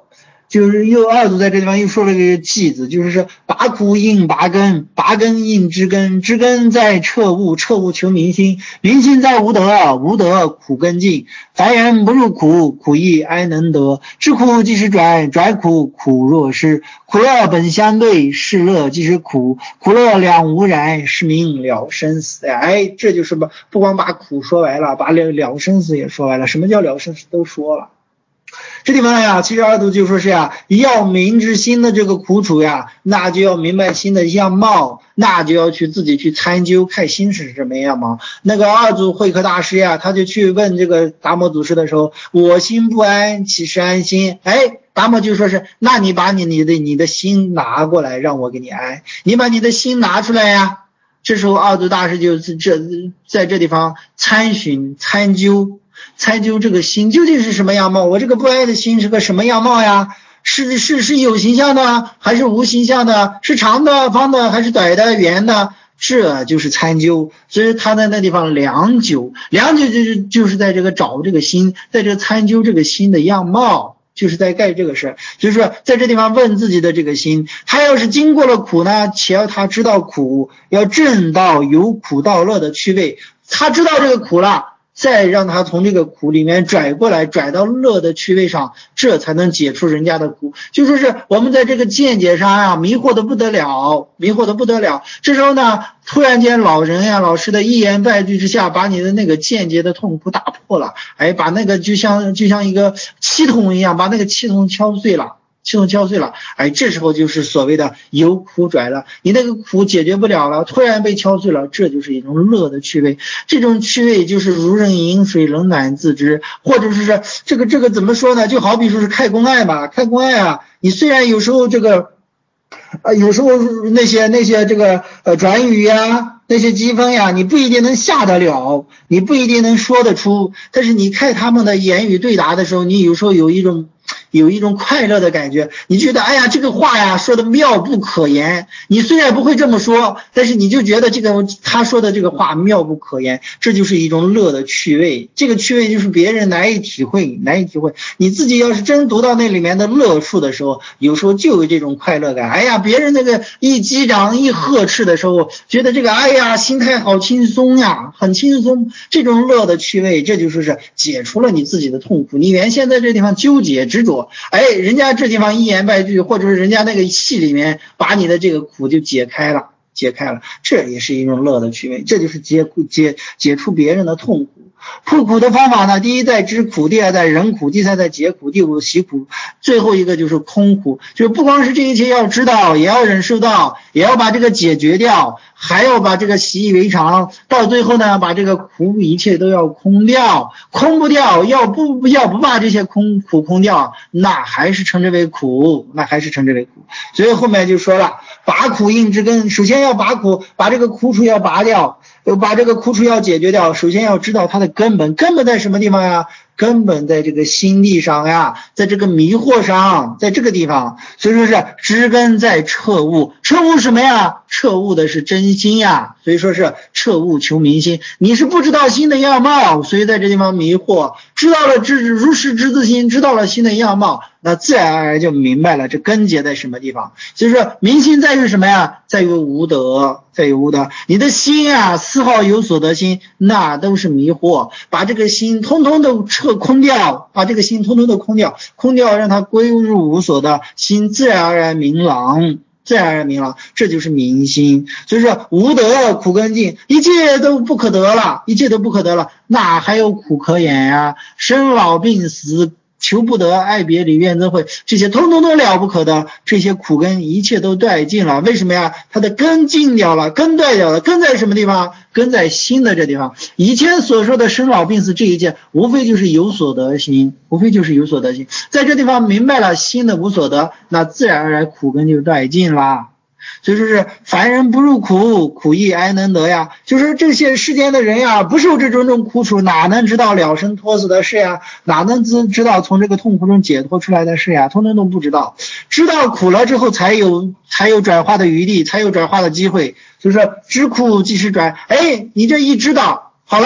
就是又二祖在这地方又说了个寂字，就是说拔苦应拔根，拔根应知根，知根在彻悟，彻悟求明心，明心在无德，无德苦根尽。凡人不入苦，苦亦哀能得。知苦即是拽，拽苦苦若是，苦乐本相对，是乐即是苦，苦乐两无染，是名了生死。哎，这就是把不光把苦说完了，把了了生死也说完了。什么叫了生死都说了。这地方呀，其实二祖就说是呀，要明知心的这个苦楚呀，那就要明白心的样貌，那就要去自己去参究看心是什么样貌。那个二祖慧可大师呀，他就去问这个达摩祖师的时候，我心不安，岂是安心？哎，达摩就说是，那你把你你的你的心拿过来，让我给你安。你把你的心拿出来呀。这时候二祖大师就这在这地方参寻参究。参究这个心究竟是什么样貌，我这个不安的心是个什么样貌呀？是是是有形象的还是无形象的？是长的方的还是短的圆的？这就是参究。所以他在那地方良久，良久就是就是在这个找这个心，在这参究这个心的样貌，就是在干这个事。就是说在这地方问自己的这个心，他要是经过了苦呢，且要他知道苦，要证到由苦到乐的趣味，他知道这个苦了，再让他从这个苦里面拽过来，拽到乐的趣味上，这才能解除人家的苦。就说是我们在这个见解上啊，迷惑的不得了，迷惑的不得了。这时候呢，突然间老人呀、老师的一言半句之下，把你的那个见解的痛苦打破了，哎，把那个就像就像一个气筒一样，把那个气筒敲碎了。气筒敲碎了，哎，这时候就是所谓的由苦拽了，你那个苦解决不了了，突然被敲碎了，这就是一种乐的趣味。这种趣味就是如人饮水，冷暖自知，或者是这个这个怎么说呢？就好比说是开公案吧，开公案啊，你虽然有时候这个，呃，有时候那些那些这个呃转语呀，那些积分呀，你不一定能下得了，你不一定能说得出，但是你看他们的言语对答的时候，你有时候有一种。有一种快乐的感觉，你觉得哎呀这个话呀说的妙不可言，你虽然不会这么说，但是你就觉得这个他说的这个话妙不可言，这就是一种乐的趣味。这个趣味就是别人难以体会，难以体会。你自己要是真读到那里面的乐处的时候，有时候就有这种快乐感。哎呀，别人那个一击掌一呵斥的时候，觉得这个哎呀心态好轻松呀，很轻松。这种乐的趣味，这就是是解除了你自己的痛苦。你原先在这地方纠结执着。哎，人家这地方一言半句，或者是人家那个戏里面把你的这个苦就解开了，解开了，这也是一种乐的趣味，这就是解解解除别人的痛苦。破苦的方法呢，第一在知苦，第二在忍苦，第三在解苦，第五习苦，最后一个就是空苦。就是不光是这一切要知道，也要忍受到，也要把这个解决掉，还要把这个习以为常，到最后呢，把这个苦一切都要空掉，空不掉，要不要不把这些空苦空掉，那还是称之为苦，那还是称之为苦。所以后面就说了，拔苦应知根，首先要拔苦，把这个苦楚要拔掉，把这个苦楚要解决掉，首先要知道它的根本，根本在什么地方呀？根本在这个心地上呀，在这个迷惑上，在这个地方。所以说是知根在彻悟，彻悟什么呀？彻悟的是真心呀，所以说是彻悟求明心。你是不知道心的样貌，所以在这地方迷惑，知道了知如是知自心，知道了心的样貌，那自然而然就明白了这根结在什么地方。所以说明心在于什么呀？在于无德，在于无德。你的心啊，丝毫有所得心，那都是迷惑，把这个心通通的彻空掉，把这个心通通的空掉，空掉让它归入无所得，心自然而然明朗，自然而然明朗，这就是明心。所以说无德苦根尽，一切都不可得了，一切都不可得了，哪还有苦可言呀？生老病死求不得，爱别离怨憎会，这些通通都了不可得，这些苦根一切都断尽了。为什么呀？它的根尽掉了，根断掉了，根在什么地方？根在心的这地方。以前所说的生老病死这一切，无非就是有所得心，无非就是有所得心。在这地方明白了心的无所得，那自然而然苦根就断尽了。所以说是凡人不入苦，苦亦哀能得呀。就是这些世间的人呀，不受这种种苦楚，哪能知道了生脱死的事呀？哪能知知道从这个痛苦中解脱出来的事呀？通通都不知道。知道苦了之后，才有才有转化的余地，才有转化的机会。就是说知苦即是转。哎，你这一知道，好了，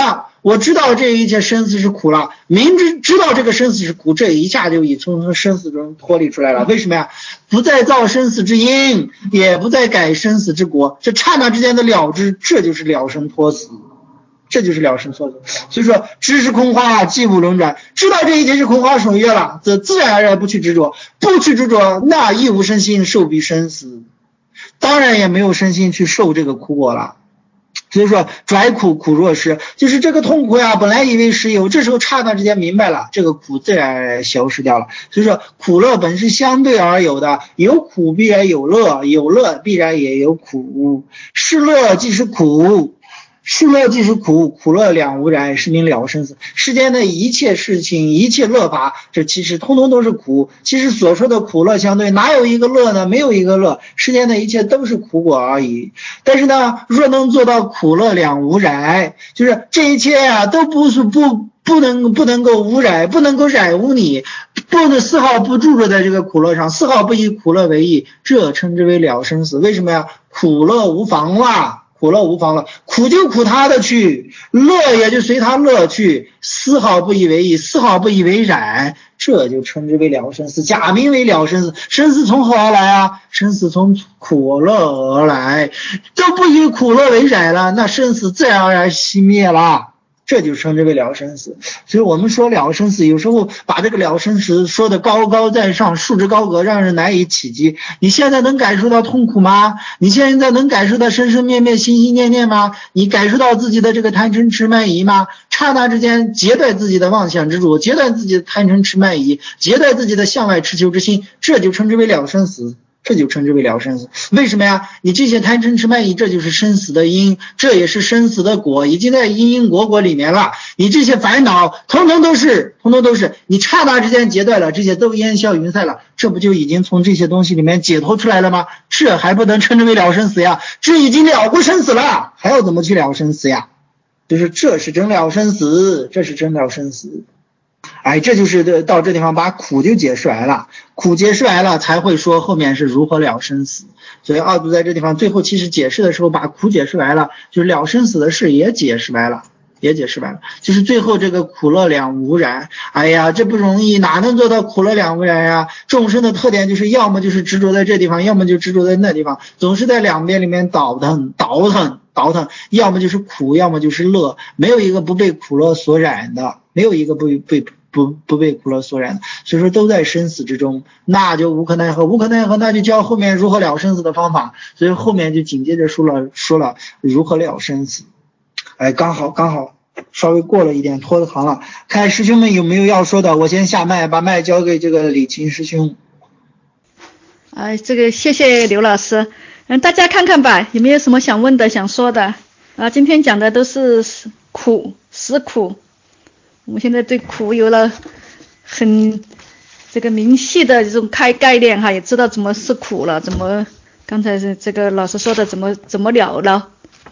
我知道这一切生死是苦了，明知知道这个生死是苦，这一下就已从生死中脱离出来了。为什么呀？不再造生死之因，也不再改生死之果，这刹那之间的了知，这就是了生脱死。这就是了生脱死。所以说知是空花，寂无轮转，知道这一切是空花守月了，则自然而然不去执着，不去执着，那亦无身心受彼生死，当然也没有身心去受这个苦果了。所以说拽苦苦若失，就是这个痛苦呀，本来以为实有，这时候刹那之间明白了，这个苦自然而然消失掉了。所以说苦乐本是相对而有的，有苦必然有乐，有乐必然也有苦，是乐即是苦，是乐即是苦，苦乐两无染，是名了生死。世间的一切事情，一切乐法，这其实通通都是苦。其实所说的苦乐相对，哪有一个乐呢？没有一个乐，世间的一切都是苦果而已。但是呢，若能做到苦乐两无染，就是这一切啊，都不是不不能不能够污染，不能够染污你，不能丝毫不注着在这个苦乐上，丝毫不以苦乐为意，这称之为了生死。为什么呀？苦乐无妨啦。苦乐无妨了，苦就苦他的去，乐也就随他乐去，丝毫不以为意，丝毫不以为然，这就称之为了生死。假名为了生死，生死从何而来啊？生死从苦乐而来，都不以苦乐为染了，那生死自然而然熄灭了，这就称之为了生死。所以我们说了生死，有时候把这个了生死说的高高在上，束之高阁，让人难以企及。你现在能感受到痛苦吗？你现在能感受到生生灭灭，心心念念吗？你感受到自己的这个贪嗔痴慢疑吗？刹那之间截断自己的妄想之主，截断自己的贪嗔痴慢疑，截断自己的向外痴求之心，这就称之为了生死。这就称之为了生死。为什么呀？你这些贪嗔痴慢疑，这就是生死的因，这也是生死的果，已经在因因果果里面了。你这些烦恼统统都是统统都是你刹那之间截断了，这些都烟消云散了，这不就已经从这些东西里面解脱出来了吗？这还不能称之为了生死呀？这已经了过生死了，还要怎么去了生死呀？就是这是真了生死，这是真了生死。哎，这就是到这地方把苦就解释完了，苦解释完了才会说后面是如何了生死。所以奥祖在这地方最后其实解释的时候把苦解释完了，就是了生死的事也解释完了，也解释完了，就是最后这个苦乐两无染。哎呀，这不容易，哪能做到苦乐两无染呀？众生的特点就是要么就是执着在这地方，要么就执着在那地方，总是在两边里面倒腾倒腾倒腾，要么就是苦，要么就是乐，没有一个不被苦乐所染的，没有一个不被不不被苦乐所染的，所以说都在生死之中，那就无可奈何，无可奈何，那就教后面如何了生死的方法。所以后面就紧接着说了说了如何了生死。哎，刚好刚好稍微过了一点，拖的行了。看师兄们有没有要说的，我先下麦，把麦交给这个李琴师兄。 哎，这个谢谢刘老师。嗯，大家看看吧，有没有什么想问的、想说的？啊，今天讲的都是苦，死苦。我们现在对苦有了很这个明细的这种开概念哈，也知道怎么是苦了，怎么刚才是这个老师说的怎么怎么了了。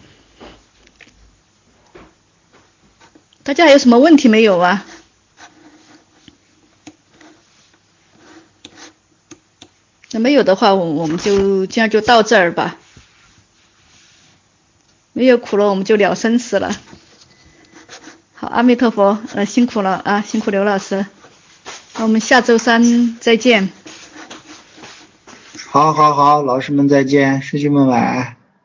大家还有什么问题没有啊？那没有的话，我我们就这样就到这儿吧。没有苦了，我们就了生死了。好，阿弥陀佛，呃，辛苦了啊，辛苦刘老师。那我们下周三再见。 好好好，老师们再见，师兄们晚安。